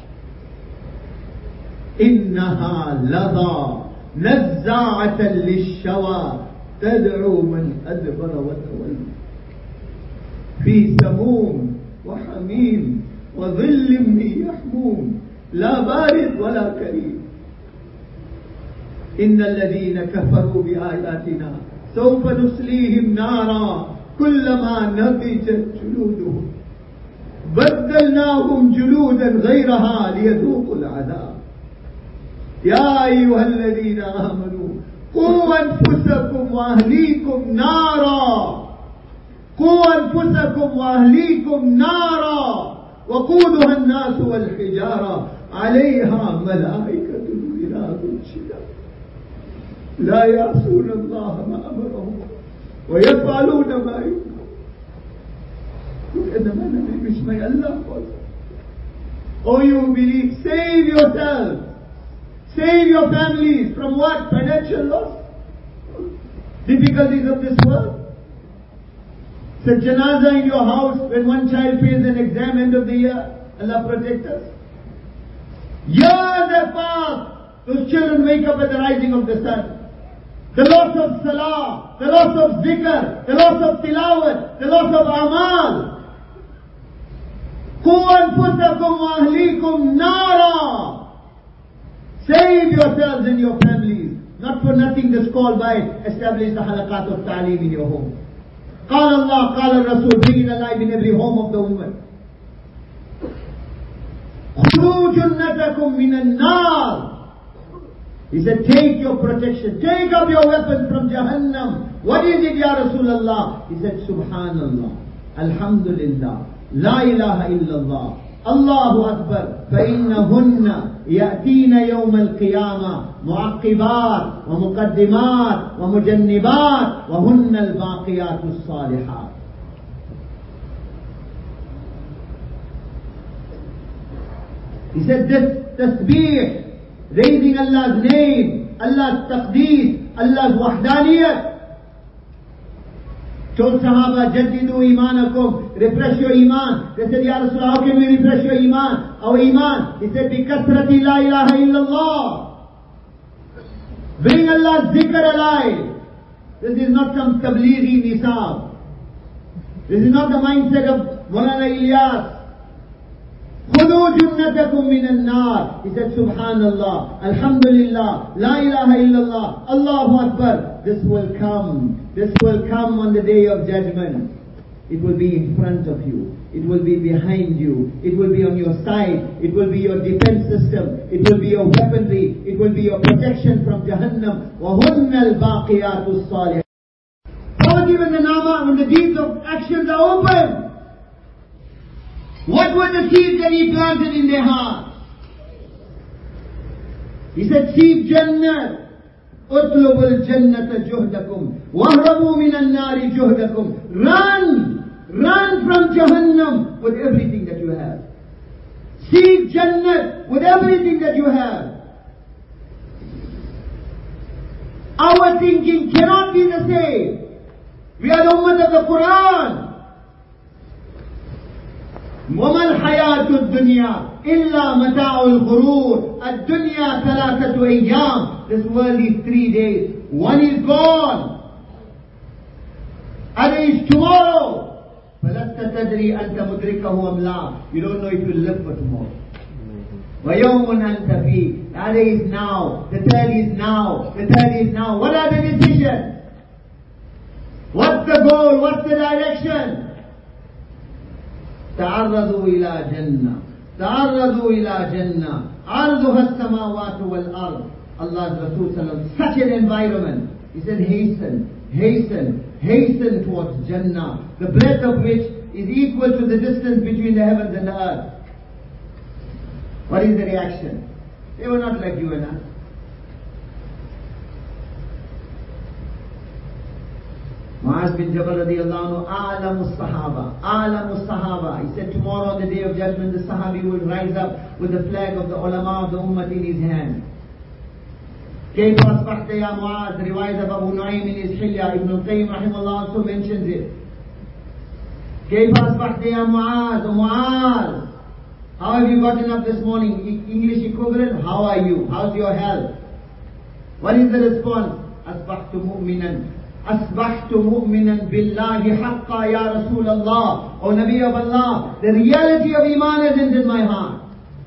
Innaha lada. نزاعة للشوى تدعو من أدبر وتولى في سموم وحميم وظل من يحموم لا بارد ولا كريم. إن الذين كفروا بآياتنا سوف نصليهم نارا كلما نضجت جلودهم بدلناهم جلودا غيرها ليذوقوا العذاب. يا أيها الذين آمنوا قوا أنفسكم وأهليكم نارا قوا أنفسكم وأهليكم نارا وقودها الناس والحجارة عليها ملائكة غلاظ شداد لا يعصون الله ما أمرهم ويفعلون ما يؤمرون. إنما نبي بسم الله. Oh, you believe, save yourself, save your families from what? Financial loss, difficulties of this world. It's a janazah in your house when one child fails an exam end of the year. Allah protect us. Years have passed. Those children wake up at the rising of the sun. The loss of salah, the loss of zikr, the loss of tilawat, the loss of amal. قُوْ أَنفُسَكُمْ وَأَهْلِيكُمْ نَارًا. Save yourselves and your families. Not for nothing this call by establish the halaqat of ta'aleem in your home. قال Allah, قال Rasul, bring it alive in every home of the woman. خُذُوا جُنَّتَكُمْ مِنَ النَّارِ. He said, take your protection, take up your weapons from Jahannam. What is it, Ya Rasulullah? He said, Subhanallah, Alhamdulillah, La ilaha illallah, Allahu Akbar, فَإِنَّهُنَّ يأتين يوم القيامة معقبات ومقدمات ومجنبات وهن الباقيات الصالحات. He said this tasbih, raising Allah's name, Allah's taqdees, Allah's wahdaniyat. Told Sahaba, Jaddidu imanakum, refresh your iman. They said, Ya Rasulullah, how can we refresh your iman? Our iman. He said, Bi kasrati la ilaha illallah. Bring Allah's zikr alive. This is not some tablighi nisab. This is not the mindset of Maulana Ilyas. خُذُوا جُنَّتَكُمْ مِنَ النَّارِ. He said, Subhanallah, Alhamdulillah, La ilaha illallah, Allahu Akbar. This will come. This will come on the day of judgment. It will be in front of you. It will be behind you. It will be on your side. It will be your defense system. It will be your weaponry. It will be your protection from Jahannam. وَهُنَّ الْبَاقِيَاتُ الصَّالِحَاتُ. Positive in the nama when the deeds of actions are open. What were the seeds that he planted in their hearts? He said, seek Jannah. اطلبوا الجنة جهدكم واهربوا من النار جهدكم. Run! Run from Jahannam with everything that you have. Seek Jannah with everything that you have. Our thinking cannot be the same. We are the ummah of the Quran. وَمَا الْحَيَاةُ الدُّنْيَا إِلَّا مَتَاعُ الْغُرُورِ. الدُّنْيَا ثَلَاثَةُ أَيَّامٍ. This world is three days. One is gone. Other is tomorrow. فَلَسْتَ تَدْرِي أَنْتَ مُدْرِكَهُ أَمْ لَا. You don't know if you live for tomorrow. وَيَوْمٌ أَنْتَ فِيهِ. The other is now. The third is now. The third is now. What are the decisions? What's the goal? What's the direction? تعرضوا إلى جنة تعرضوا إلى جنة عرضها السماوات والأرض. Allah's Rasul sallam, such an environment. He said, hasten, hasten, hasten towards Jannah, the breadth of which is equal to the distance between the heavens and the earth. What is the reaction? They were not like you and us. Muaz bin Jabal radiallahu anhu, A'lamu Sahaba, A'lamu Sahaba. He said, tomorrow on the day of judgment, the Sahabi will rise up with the flag of the ulama of the ummah in his hand. كيف أصبحت يا معاذ, riwayat of Abu Nu'aym in his Hilya. Ibn al-Qayyim rahimahullah also mentions it. كيف أصبحت يا معاذ, O Muaz, how have you gotten up this morning? English equivalent, how are you? How's your health? What is the response? أصبحت مؤمنا أصبحت مؤمنا بالله حقا يا رسول الله. O Nabi of Allah, the reality of Iman has entered my heart.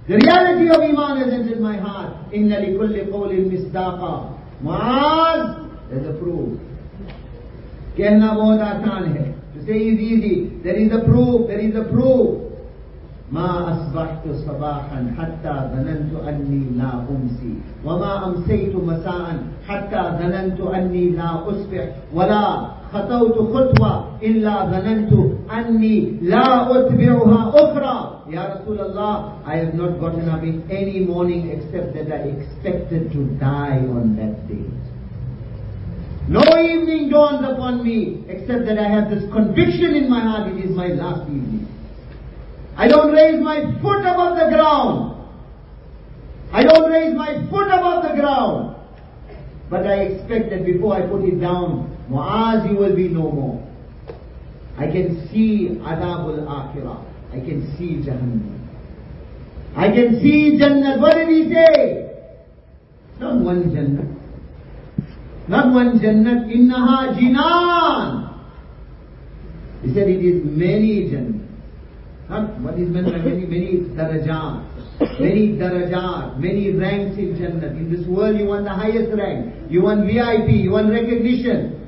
The reality of Iman has entered my heart. Inna li kulli qawlin misdaqa. Muaz, there's a proof. Kehna bahut aasan hai. To say is easy. There is a proof. There is a proof. ما أصبحت صباحا حتى ظننت أني لا أمسي وما أمسيت مساء حتى ظننت أني لا أصبح ولا خطوت خطوة إلا ظننت أني لا أتبعها أخرى. Ya Rasulullah, I have not gotten up in any morning except that I expected to die on that day. No evening dawns upon me except that I have this conviction in my heart it is my last evening. I don't raise my foot above the ground. I don't raise my foot above the ground. But I expect that before I put it down, Muaz, you will be no more. I can see Adabul Akhirah. I can see Jahannam. I can see Jannah. What did he say? Not one Jannah. Not one Jannah. Innaha jinan. He said it is many Jannah. Not what is meant by many, many darajat, many darajat, many ranks in Jannah. In this world you want the highest rank, you want V I P, you want recognition.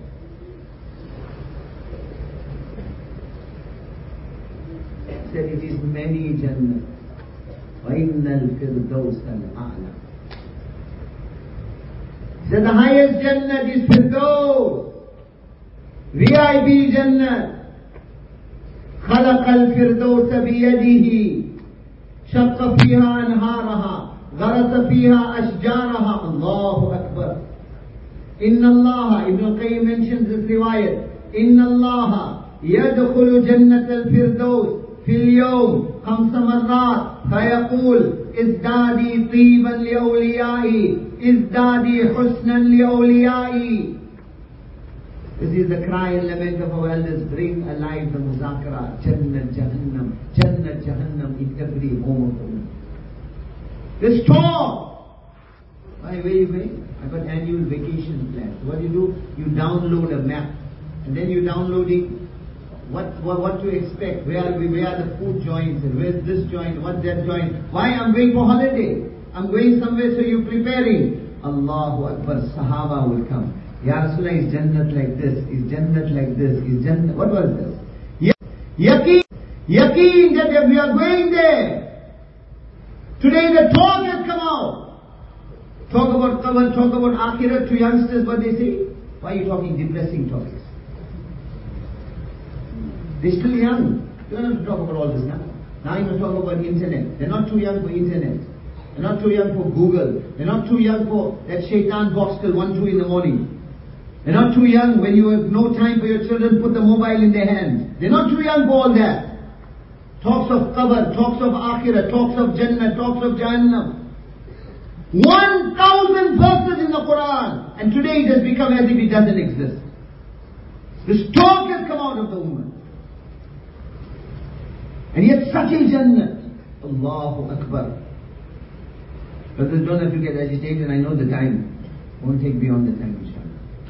He said it is many Jannah. وَإِنَّ الْفِرْدَوْسَ الْأَعْلَى. He said the highest Jannah is Firdaus, V I P Jannah. خلق الفردوس بيده شق فيها أنهارها غرس فيها أشجارها. الله أكبر. إن الله, Ibn al-Qayyim mentions this riwayat, إن الله يدخل جنة الفردوس في اليوم خمس مرات فيقول ازدادي طيبا لأوليائي ازدادي حسنا لأوليائي. This is the cry and lament of our elders. Bring alive the Muzakara, Jannat Jahannam, Jannat Jahannam in every home of the world. The storm. Why, where are you going? I've got annual vacation plans. What do you do? You download a map. And then you download it. What, what, what to expect? Where are, we, where are the food joints? And where's this joint? What's that joint? Why? I'm going for holiday. I'm going somewhere, so you're preparing. Allahu Akbar, Sahaba will come. Ya Rasulullah, is Jannat like this? Is Jannat like this? Is Jannat... What was this? Yaqeen! Yaqeen that if we are going there. Today the talk has come out. Talk about Qabr, talk about Akhirat to youngsters, what they say? Why are you talking depressing topics? They're still young. You don't have to talk about all this now. Now you must talk about internet. They're not too young for internet. They're not too young for Google. They're not too young for that shaitan box till one, two in the morning. They're not too young when you have no time for your children, put the mobile in their hands. They're not too young for all that. Talks of Qabr, talks of Akhirah, talks of Jannah, talks of Jahannam. One thousand verses in the Quran. And today it has become as if it doesn't exist. This talk has come out of the woman. And yet such a Jannah. Allahu Akbar. Brothers, don't have to get agitated. I know the time. Won't take beyond the time, inshallah.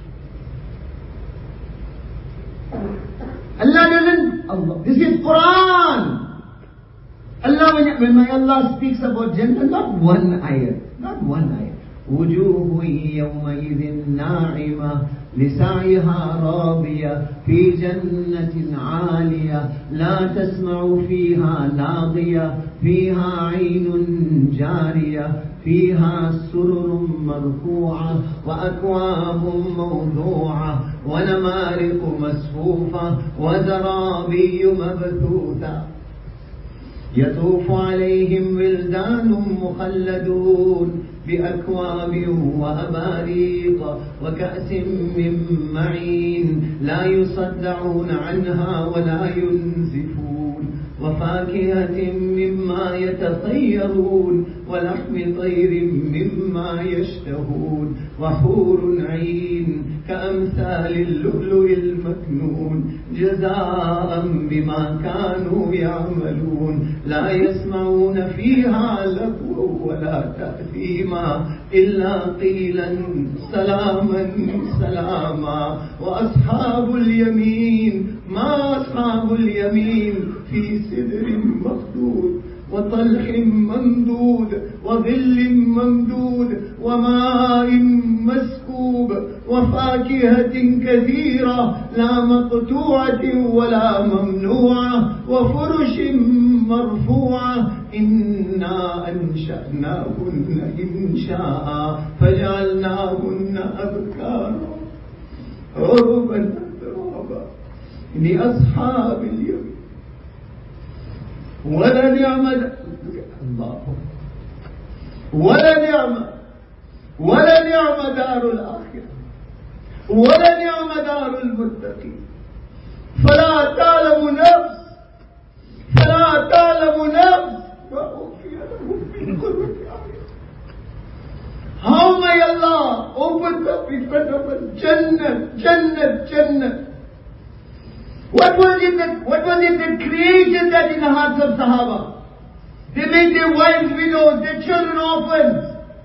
Allah doesn't, Allah, this is Quran. Allah, when, when my Allah speaks about Jannah, not one ayat, not one ayat. وجوه يومئذ ناعمة لسعيها راضية في جنة عالية لا تسمع فيها لاغية فيها عين جارية فيها سرر مرفوعة وأكواب موضوعة ونمارق مسفوفة وزرابي مبثوثة يطوف عليهم ولدان مخلدون بأكواب وأباريق وكأس من معين لا يصدعون عنها ولا ينزفون وفاكهة مما يتخيرون ولحم طير مما يشتهون وحور عين كأمثال اللؤلؤ المكنون جزاء بما كانوا يعملون لا يسمعون فيها لغوا ولا تأثيما إلا قيلا سلاما سلاما وأصحاب اليمين ما أصحاب اليمين في سدر مخضود وطلح ممدود وظل ممدود وماء مسكوب وفاكهة كثيرة لا مقطوعة ولا ممنوعة وفرش مرفوعة إنا أنشأناهن إنشاء فجعلناهن أبكارا عربا أترابا لأصحاب اليمين ولنعم الله ولنعم ولنعم دار الآخرة ولنعم دار المتقين فلا تعلم نفس فلا تعلم نفس ما أخفي لهم من قرة أعين. How may Allah open up in front of us Jannah, Jannah, Jannah. What was it that, what was it that created that in the hearts of Sahaba? They made their wives widows, their children orphans.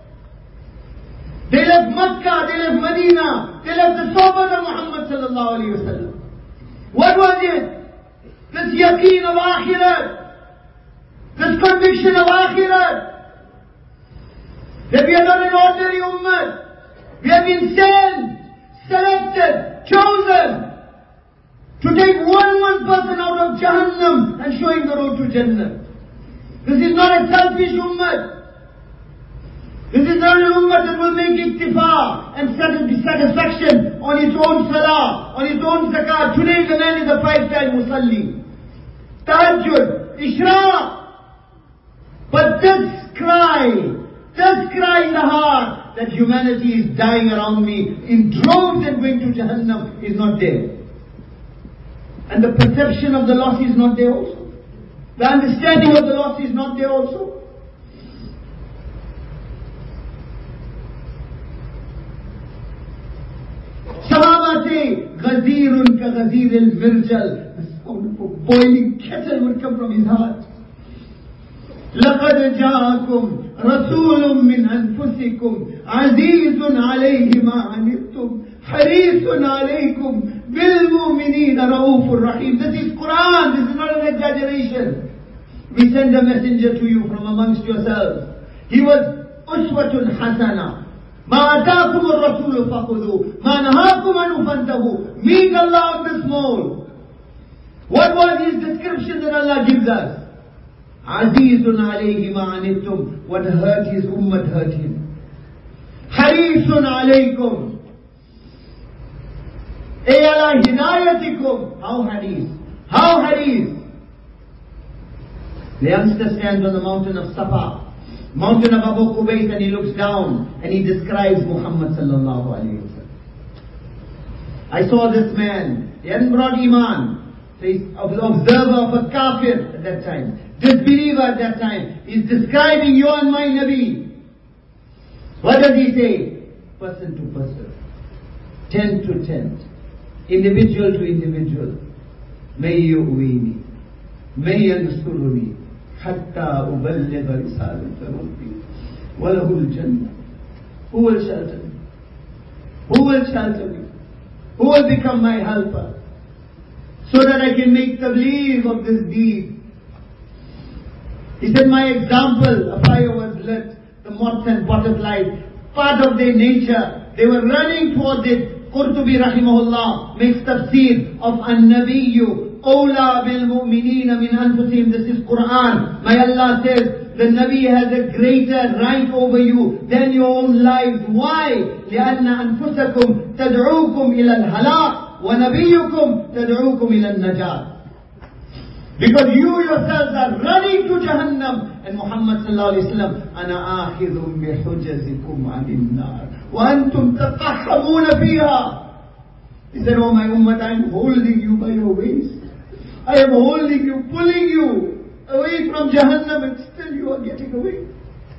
They left Makkah, they left Medina, they left the Sohbah of Muhammad sallallahu alayhi wa sallam. What was it? This yaqeen of akhirat, this conviction of akhirat, that we are not an ordinary ummah. We have been sent, selected, chosen to take one one person out of Jahannam and show him the road to Jannah. This is not a selfish ummah. This is not an ummah that will make iktifa and satisfaction on its own salah, on its own zakat. Today the man is a five-time musalli. Tahajjud, Ishraq. But this cry, this cry in the heart that humanity is dying around me in droves and going to Jahannam is not there. And the perception of the loss is not there also. The understanding of the loss is not there also. Sahaba say, Ghazirun ka ghazir al-mirjal. The sound of a boiling kettle would come from his heart. لَقَدْ جَاءَكُمْ رَسُولٌ مِّنْ أَنفُسِكُمْ عَزِيزٌ عَلَيْهِ مَا عَنِتُّمْ حَرِيصٌ عَلَيْكُمْ بِالْمُؤْمِنِينَ رَءُوفٌ رَحِيمٌ. This is Quran, this is not an exaggeration. We send a messenger to you from amongst yourselves. He was uswatun hasana. مَا أَتَاكُمُ الرَّسُولُ فَخُذُوهُ مَا نَهَاكُمْ عَنْهُ فَانْتَهُوا. Meet Allah of this mold. What was his description that Allah gives us? Azizun alayhi ma anittum. What hurt his ummah hurt him. Harisun alaykum. Ay ala hidayatikum. How haris? How haris? The youngster stands on the mountain of Safa, mountain of Abu Qubayt, and he looks down and he describes Muhammad sallallahu alayhi wa sallam. I saw this man, he hadn't brought Iman. So he's an observer of a kafir at that time, disbeliever at that time. He's describing you and my Nabi. What does he say? Person to person, tent to tent, individual to individual. May yu'wini, may yansuruni, hatta uballigha risalata rabbi, wa lahul jannah. Who will shelter me? Who will shelter me? Who will become my helper? So that I can make tabligh of this deed. He said, my example, a fire was lit, the moths and butterflies, part of their nature, they were running towards it. Qurtubi rahimahullah makes tafsir of an-nabiyyu awla bil mu'minina min anfusihim. This is Quran. My Allah says, the Nabi has a greater right over you than your own lives. Why? لأن أنفسكم تدعوكم إلى الهلاك وَنَبِيُّكُمْ تَدْعُوكُمْ إِلَى النَّجَاةِ. Because you yourselves are running to Jahannam. And Muhammad sallallahu alayhi wa sallam, أَنَا آخِذٌ بِحُجَزِكُمْ عَنِ النَّارِ وَأَنْتُمْ تَقَحَّمُونَ فِيهَا. He said, oh my ummah, I am holding you by your waist. I am holding you, pulling you away from Jahannam, and still you are getting away.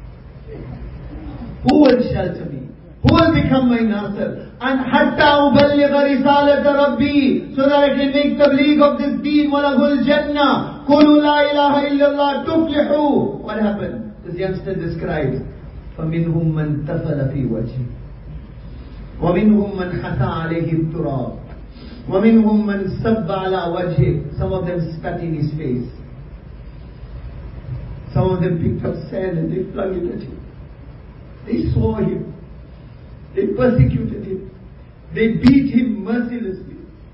Who will shelter me? Who will become my nasir? And hatta uballigha risalata rabbi, so that I can make tabligh of this deen. Walahul jannah. Qulu la ilaha illallah tuflihu. What happened? This youngster describes, فَمِنْهُمْ مَنْ تَفَلَ فِي وَجْهِ وَمِنْهُمْ مَنْ حَثَى عَلَيْهِ التُّرَابِ وَمِنْهُمْ مَنْ سَبَّ عَلَى وَجْهِ. Some of them spat in his face. Some of them picked up sand and they flung it at him. They saw him. They persecuted him. They beat him mercilessly.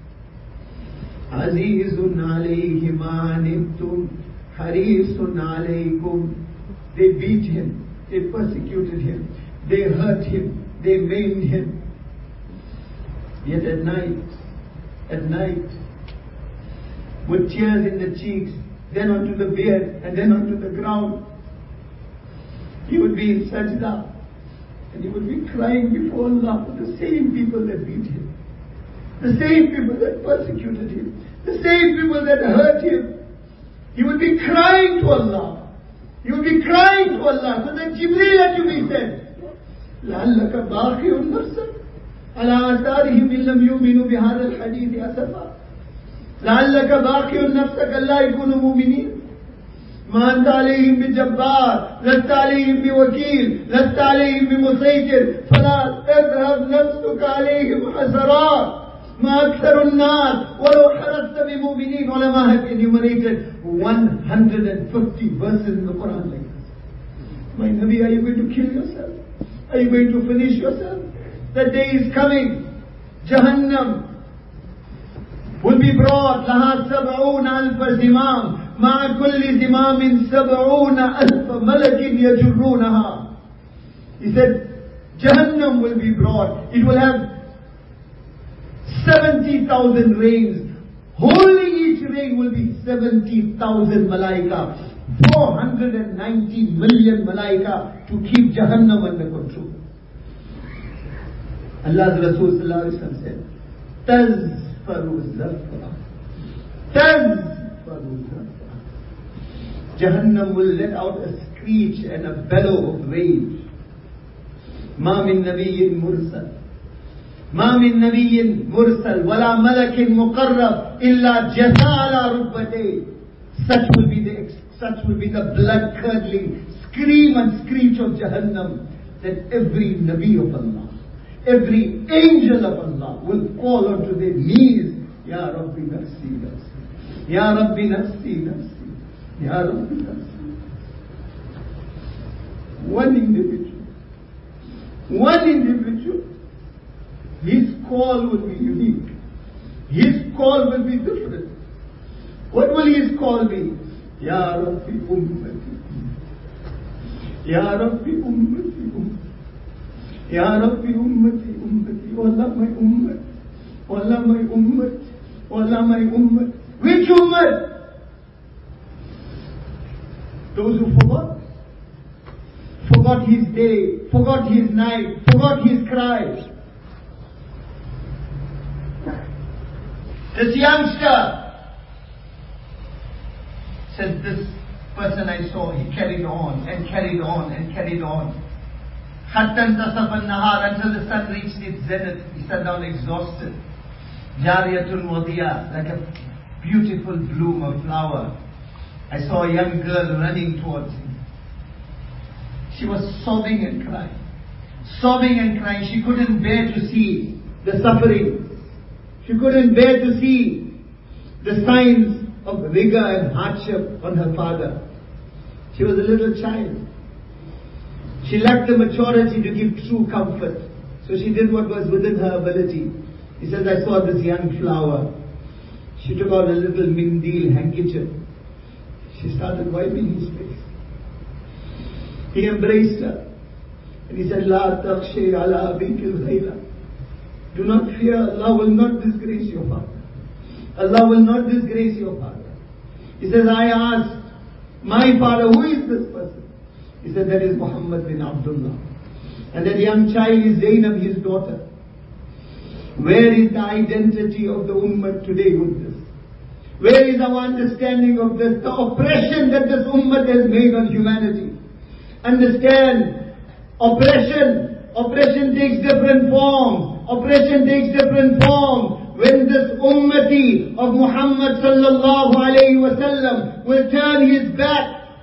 Azizun alayhi ma anittum harisun alaykum. They beat him. They persecuted him. They hurt him. They maimed him. Yet at night, at night, with tears in the cheeks, then onto the beard, and then onto the ground, he would be in sajda, and he would be crying before Allah for the same people that beat him, the same people that persecuted him, the same people that hurt him. He would be crying to Allah. He would be crying to Allah. So then Jibreel had to be sent. لَعَلَّكَ بَاخِعٌ نَفْسَكَ عَلَىٰ آثَارِهِمْ إِن لَّمْ يُؤْمِنُوا بِهَٰذَا الْحَدِيثِ أَسَفًا لَعَلَّكَ بَاخِعٌ نَفْسَكَ أَلَّا يَكُونُوا مُؤْمِنِينَ مَا أَنْتَ عَلَيْهِمْ بِجَبَّارٍ لَسْتَ عَلَيْهِمْ بِوَكِيلٍ لَسْتَ عَلَيْهِمْ بِمُسَيْطِرٍ فَلَا تَذْهَبْ نَفْسُكَ عَلَيْهِمْ حَسَرَاتٍ مَا أَكْثَرُ النَّاسِ وَلَوْ حَرَصْتَ بِمُؤْمِنِينَ. Ulama have enumerated one hundred fifty verses in the Quran like this. My Nabi, are you going to kill yourself? Are you going to finish yourself? The day is coming. Jahannam will be brought. لَهَا سَبْعُونَ أَلْفَ زِمَامٍ مَعَ كُلِّ زِمَامٍ سَبْعُونَ أَلْفَ مَلَكٍ يَجُرُّونَهَا. He said, Jahannam will be brought. It will have seventy thousand reins. Holding each rein will be seventy thousand malaika. four hundred ninety million malaika to keep Jahannam under control. Allah's Rasul sallallahu alaihi wasallam said, Tazfaru zafra. Tazfaru zafra. Jahannam will let out a screech and a bellow of rage. Ma min nabiyyin mursal. ما من نبي مرسل ولا ملك مقرب إلا جثى على ركبتيه. Such will be the such will be the blood curdling scream and screech of Jahannam, that every Nabi of Allah, every angel of Allah will fall onto their knees. Ya Rabbi nafsi nafsi, Ya Rabbi nafsi nafsi, Ya Rabbi nafsi. One individual, one individual. His call will be unique. His call will be different. What will his call be? Ya Rabbi ummati, Ya Rabbi ummati ummati, Ya Rabbi ummati ummati. Oh Allah, my ummat. Oh Allah, my ummat. Oh Allah, my ummat. Which ummat? Those who forgot. Forgot his day, forgot his night, forgot his cries. This youngster said, this person I saw, he carried on and carried on and carried on. Hattan tasaf al-nahar, until the sun reached its zenith. He sat down exhausted. Jariyatul wadiya, like a beautiful bloom of flower. I saw a young girl running towards him. She was sobbing and crying. Sobbing and crying. She couldn't bear to see the suffering. She couldn't bear to see the signs of rigor and hardship on her father. She was a little child. She lacked the maturity to give true comfort. So she did what was within her ability. He says, I saw this young flower. She took out a little mindil handkerchief. She started wiping his face. He embraced her. And he said, La takshay ala abikil ghayla. Do not fear, Allah will not disgrace your father. Allah will not disgrace your father. He says, I asked my father, who is this person? He said, that is Muhammad bin Abdullah. And that young child is Zainab, his daughter. Where is the identity of the ummah today with this? Where is our understanding of this? The oppression that this ummah has made on humanity. Understand, oppression, oppression takes different forms. Oppression takes different forms. When this ummati of Muhammad sallallahu alayhi wa sallam will turn his back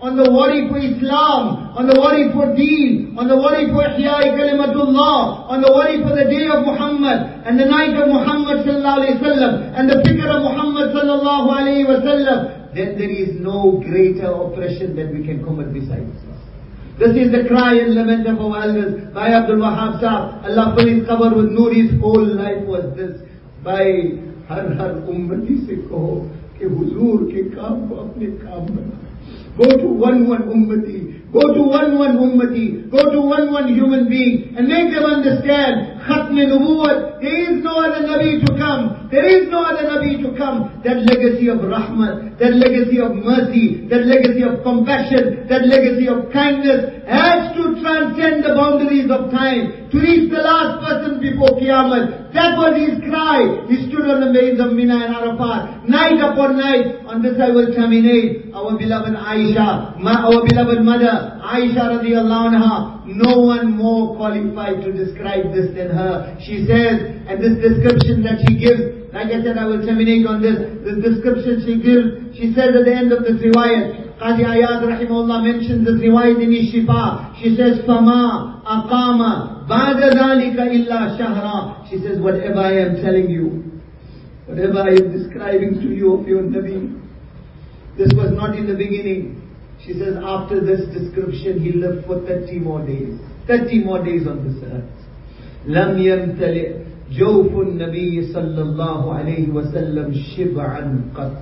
on the worry for Islam, on the worry for Deen, on the worry for Ihya Kalimatullah, on the worry for the day of Muhammad and the night of Muhammad sallallahu alayhi wa sallam and the fikr of Muhammad sallallahu alayhi wa sallam, then there is no greater oppression that we can commit besides. This is the cry and lament of our elders. By Abdul Wahab Sahib, Allah fill his qabr with nur, his whole life was this. By har har ummati se kaho ke huzur ke kaam ko apne kaam bana. Go to one one ummati, go to one one ummati, go to one one human being and make them understand Khatm Nubuwwat, there is no other Nabi to come, there is no other Nabi to come. That legacy of rahmat, that legacy of mercy, that legacy of compassion, that legacy of kindness has to transcend the boundaries of time to reach the last person before Qiyamah. That was his cry. He stood on the mains of Mina and Arafat, night upon night. On this I will terminate. Our beloved Aisha, our beloved mother, Aisha radiallahu anha, no one more qualified to describe this than her. She says, and this description that she gives, like I said, I will terminate on this. This description she gives, she says at the end of this riwayat, Qadi Ayad rahimahullah mentions this riwayat in his Shifa. She says, Fama aqama ba'da dhalika illa shahra. She says, whatever I am telling you, whatever I am describing to you of your Nabi, this was not in the beginning. She says, after this description, he lived for thirty more days. thirty more days on this earth. Lam yamtali جوف النبي صلى الله عليه وسلم شبعا قط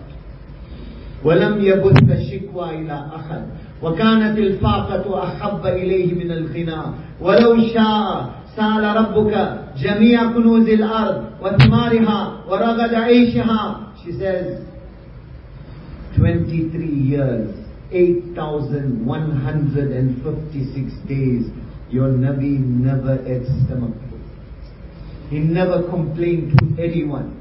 ولم يبث الشكوى إلى أحد وكانت الفاقة أحب إليه من الغنى ولو شاء سأل ربك جميع كنوز الأرض وثمارها ورغد عيشها. She says, twenty-three years, eight thousand one hundred fifty-six days, your Nabi never ate stomach full. He never complained to anyone.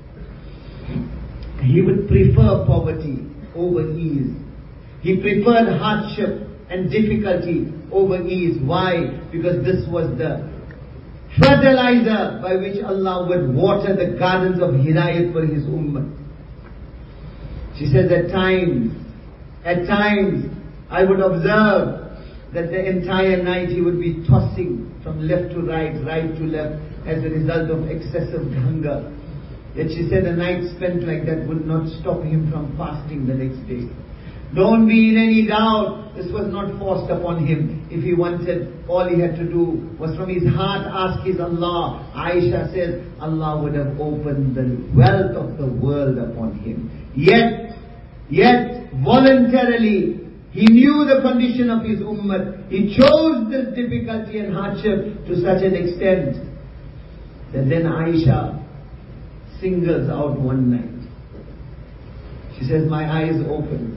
He would prefer poverty over ease. He preferred hardship and difficulty over ease. Why? Because this was the fertilizer by which Allah would water the gardens of Hidayat for His ummah. She says at times, at times, I would observe that the entire night he would be tossing from left to right, right to left, as a result of excessive hunger. Yet she said a night spent like that would not stop him from fasting the next day. Don't be in any doubt, this was not forced upon him. If he wanted, all he had to do was from his heart ask his Allah. Aisha says, Allah would have opened the wealth of the world upon him. Yet, yet, voluntarily, he knew the condition of his ummah. He chose this difficulty and hardship to such an extent that then Aisha singles out one night. She says, my eyes opened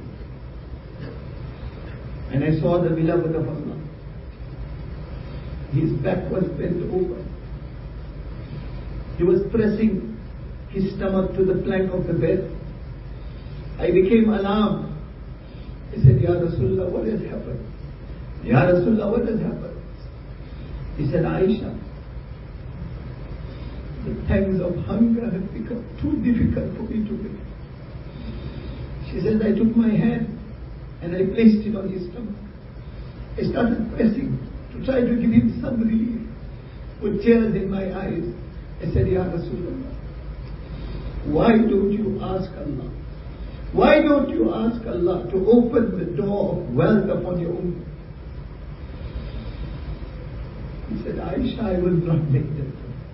and I saw the beloved of Allah. His back was bent over. He was pressing his stomach to the plank of the bed. I became alarmed. I said, Ya Rasulullah, what has happened? Ya Rasulullah, what has happened? He said, Aisha, the pangs of hunger have become too difficult for me to bear. She says, I took my hand and I placed it on his stomach. I started pressing to try to give him some relief. With tears in my eyes, I said, Ya Rasulullah, why don't you ask Allah? Why don't you ask Allah to open the door of wealth upon your ummah? He said, Aisha, I will not make that.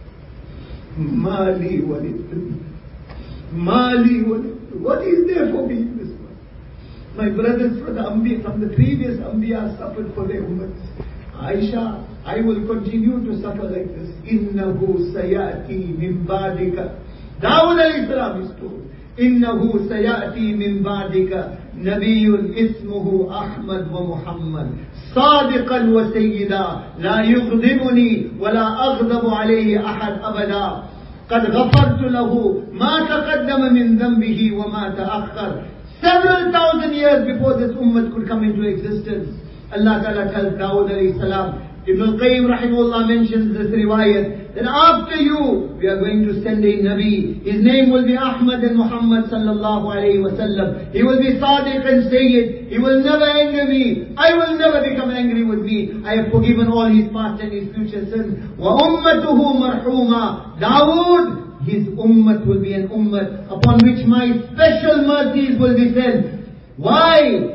Mali walid. Mali walid. What is there for me in this world? My brothers from the, Ambi, from the previous Anbiya suffered for their ummah. Aisha, I will continue to suffer like this. Innahu sayati min ba'dika. Dawud alayhi salam is told, Innahu sayati min ba'dika Nabiyyun ismuhu Ahmad wa Muhammad. صادقا وسيدا لا يغضبني ولا أغضب عليه أحد أبدا قد غفرت له ما تقدم من ذنبه وما تأخر. Several thousand years before this ummah could come into existence, Allah Ta'ala tells Dawud alayhi salam, Ibn al-Qayyim rahimahullah mentions this riwayat, that after you, we are going to send a Nabi. His name will be Ahmad and Muhammad sallallahu alayhi wa sallam. He will be Sadiq and Sayyid. He will never anger me. I will never become angry with me. I have forgiven all his past and his future sins. وَأُمَّتُهُ مَرْحُومًا. Dawood, his ummat will be an ummat upon which my special mercies will be sent. Why?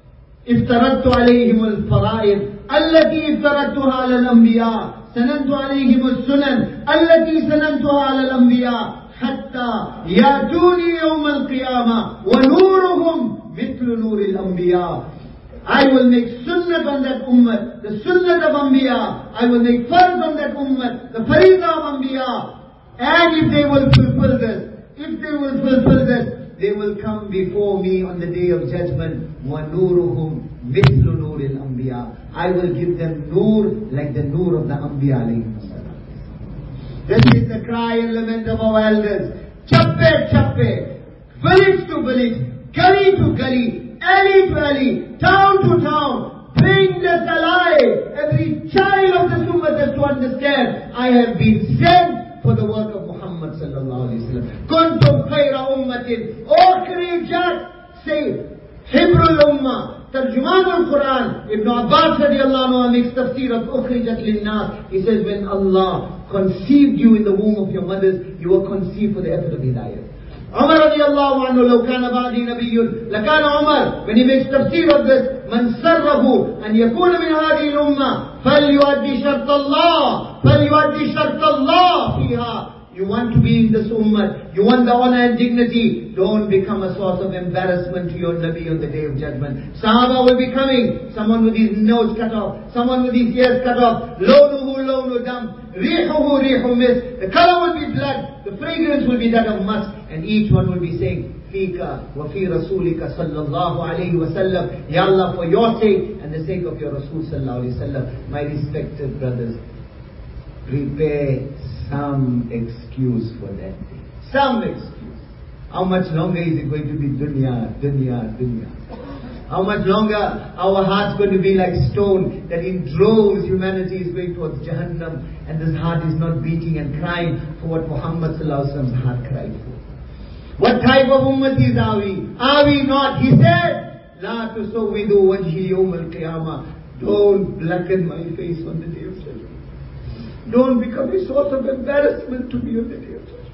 افترضت عليهم الفرائض التي افترضتها على الأنبياء سننت عليهم السنن التي سننتها على الأنبياء حتى يأتوني يوم القيامة ونورهم مثل نور الأنبياء. I will make sunnah on that ummah, the sunnah of Anbiya. I will make farz on that ummah, the faridah of Anbiya. And if they will fulfill this, if they will fulfill this, they will come before me on the day of judgment. وَنُورُهُمْ مِثْلُ نُورِ الْأَنْبِيَاءِ. I will give them nur like the nur of the Anbiya alayhi salam. This is the cry and lament of our elders. Chappe, chappe, village to village, gully to gully, alley to alley, town to town. Bring this alive. Every child of the Ummah has to understand, I have been sent for the work of Muhammad sallallahu alayhi wa sallam. Kuntum khayra ummatin. Ukhrijat. Say, Hibrul Ummah. Tarjuman al-Quran. Ibn Abbas radiallahu anhu makes tafsir of Ukhrijat lin-nas. He says, when Allah conceived you in the womb of your mothers, you were conceived for the effort of Hidayah. Umar radiallahu anhu, لو كان بعدي نبي لكان عمر, when he makes tafsir of this, من سره أن يكون من هذه الأمة فليؤدي شرط الله فليؤدي شرط الله فيها. You want to be in this ummah, you want the honor and dignity, don't become a source of embarrassment to your Nabi on the day of judgment. Sahaba will be coming, someone with his nose cut off, someone with his ears cut off, lawnuhu lawnu dam, rihuhu rihu mis, the color will be blood, the fragrance will be that of musk, and each one will be saying, Fika wa fi rasulika sallallahu alayhi wa sallam. Ya Allah, for your sake and the sake of your Rasul sallallahu alayhi wa sallam, my respected brothers, prepare some excuse for that day. Some excuse. How much longer is it going to be dunya, dunya, dunya? How much longer our heart's going to be like stone, that in droves humanity is going towards Jahannam, and this heart is not beating and crying for what Muhammad sallallahu alaihi wasallam's heart cried for. What type of ummatis are we? Are we not? He said, La tusawwidu wajhi yawm al-qiyamah. Don't blacken my face on the day of judgment. Don't become a source of embarrassment to me on the day of judgment.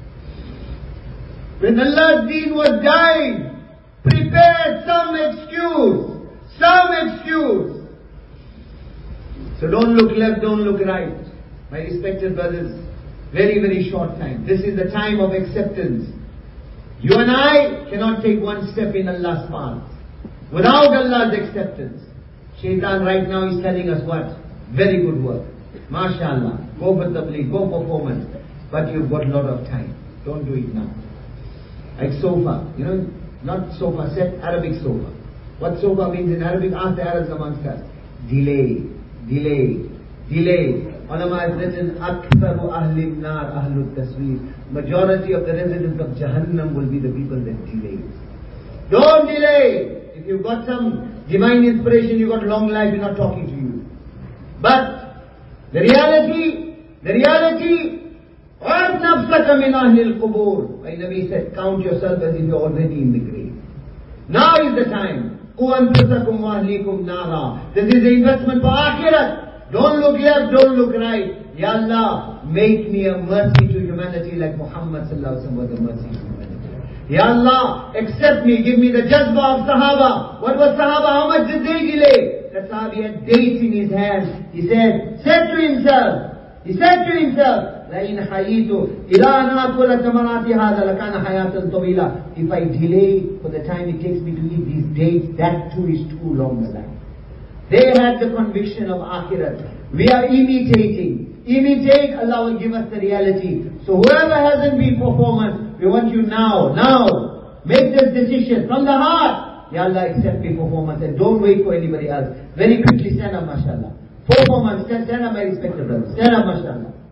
When Allah's deen was dying, prepare some excuse. Some excuse. So don't look left, don't look right. My respected brothers, very, very short time. This is the time of acceptance. You and I cannot take one step in Allah's path without Allah's acceptance. Shaitan right now is telling us what? Very good work. MashaAllah. Go for tabligh, go performance. But you've got a lot of time. Don't do it now. Like sofa. You know, not sofa set, Arabic sofa. What sofa means in Arabic? Ask the Arabs amongst us. Delay, delay, delay. Ulama has written, Aktharu ahli nar ahlu tasweer. Majority of the residents of Jahannam will be the people that delay. Don't delay. If you've got some divine inspiration, you've got long life, we're not talking to you. But the reality, the reality, وَعَدْ نَفْسَكَ مِنْ أَهْلِ الْقُبُورِ. My Nabi said, count yourself as if you're already in the grave. Now is the time. قُوْ أَنفُسَكُمْ وَأَهْلِيكُمْ نَارًا. This is the investment for akhirat. Don't look left, don't look right. Ya Allah, make me a mercy to humanity like Muhammad sallallahu alaihi wasallam was a mercy to humanity. Ya Allah, accept me, give me the jazba of Sahaba. What was Sahaba? How much did they delay? That Sahabi had dates in his hand. He said, said to himself, he said to himself, لَإِنْ حَيِيتُ إِلَىٰ أَنْ أَكُلَ ثَمَرَاتِ هَذَا لَكَانَ حَيَاةً طَوِيلًا. If I delay for the time it takes me to eat these dates, that too is too long a life. They had the conviction of akhirat. We are imitating. Imitate, Allah will give us the reality. So whoever hasn't been performance, we want you now, now, make this decision from the heart. Ya Allah, accept me performance and don't wait for anybody else. Very quickly, stand up, mashallah. Performance, stand up, my respected brothers. Stand up, mashallah.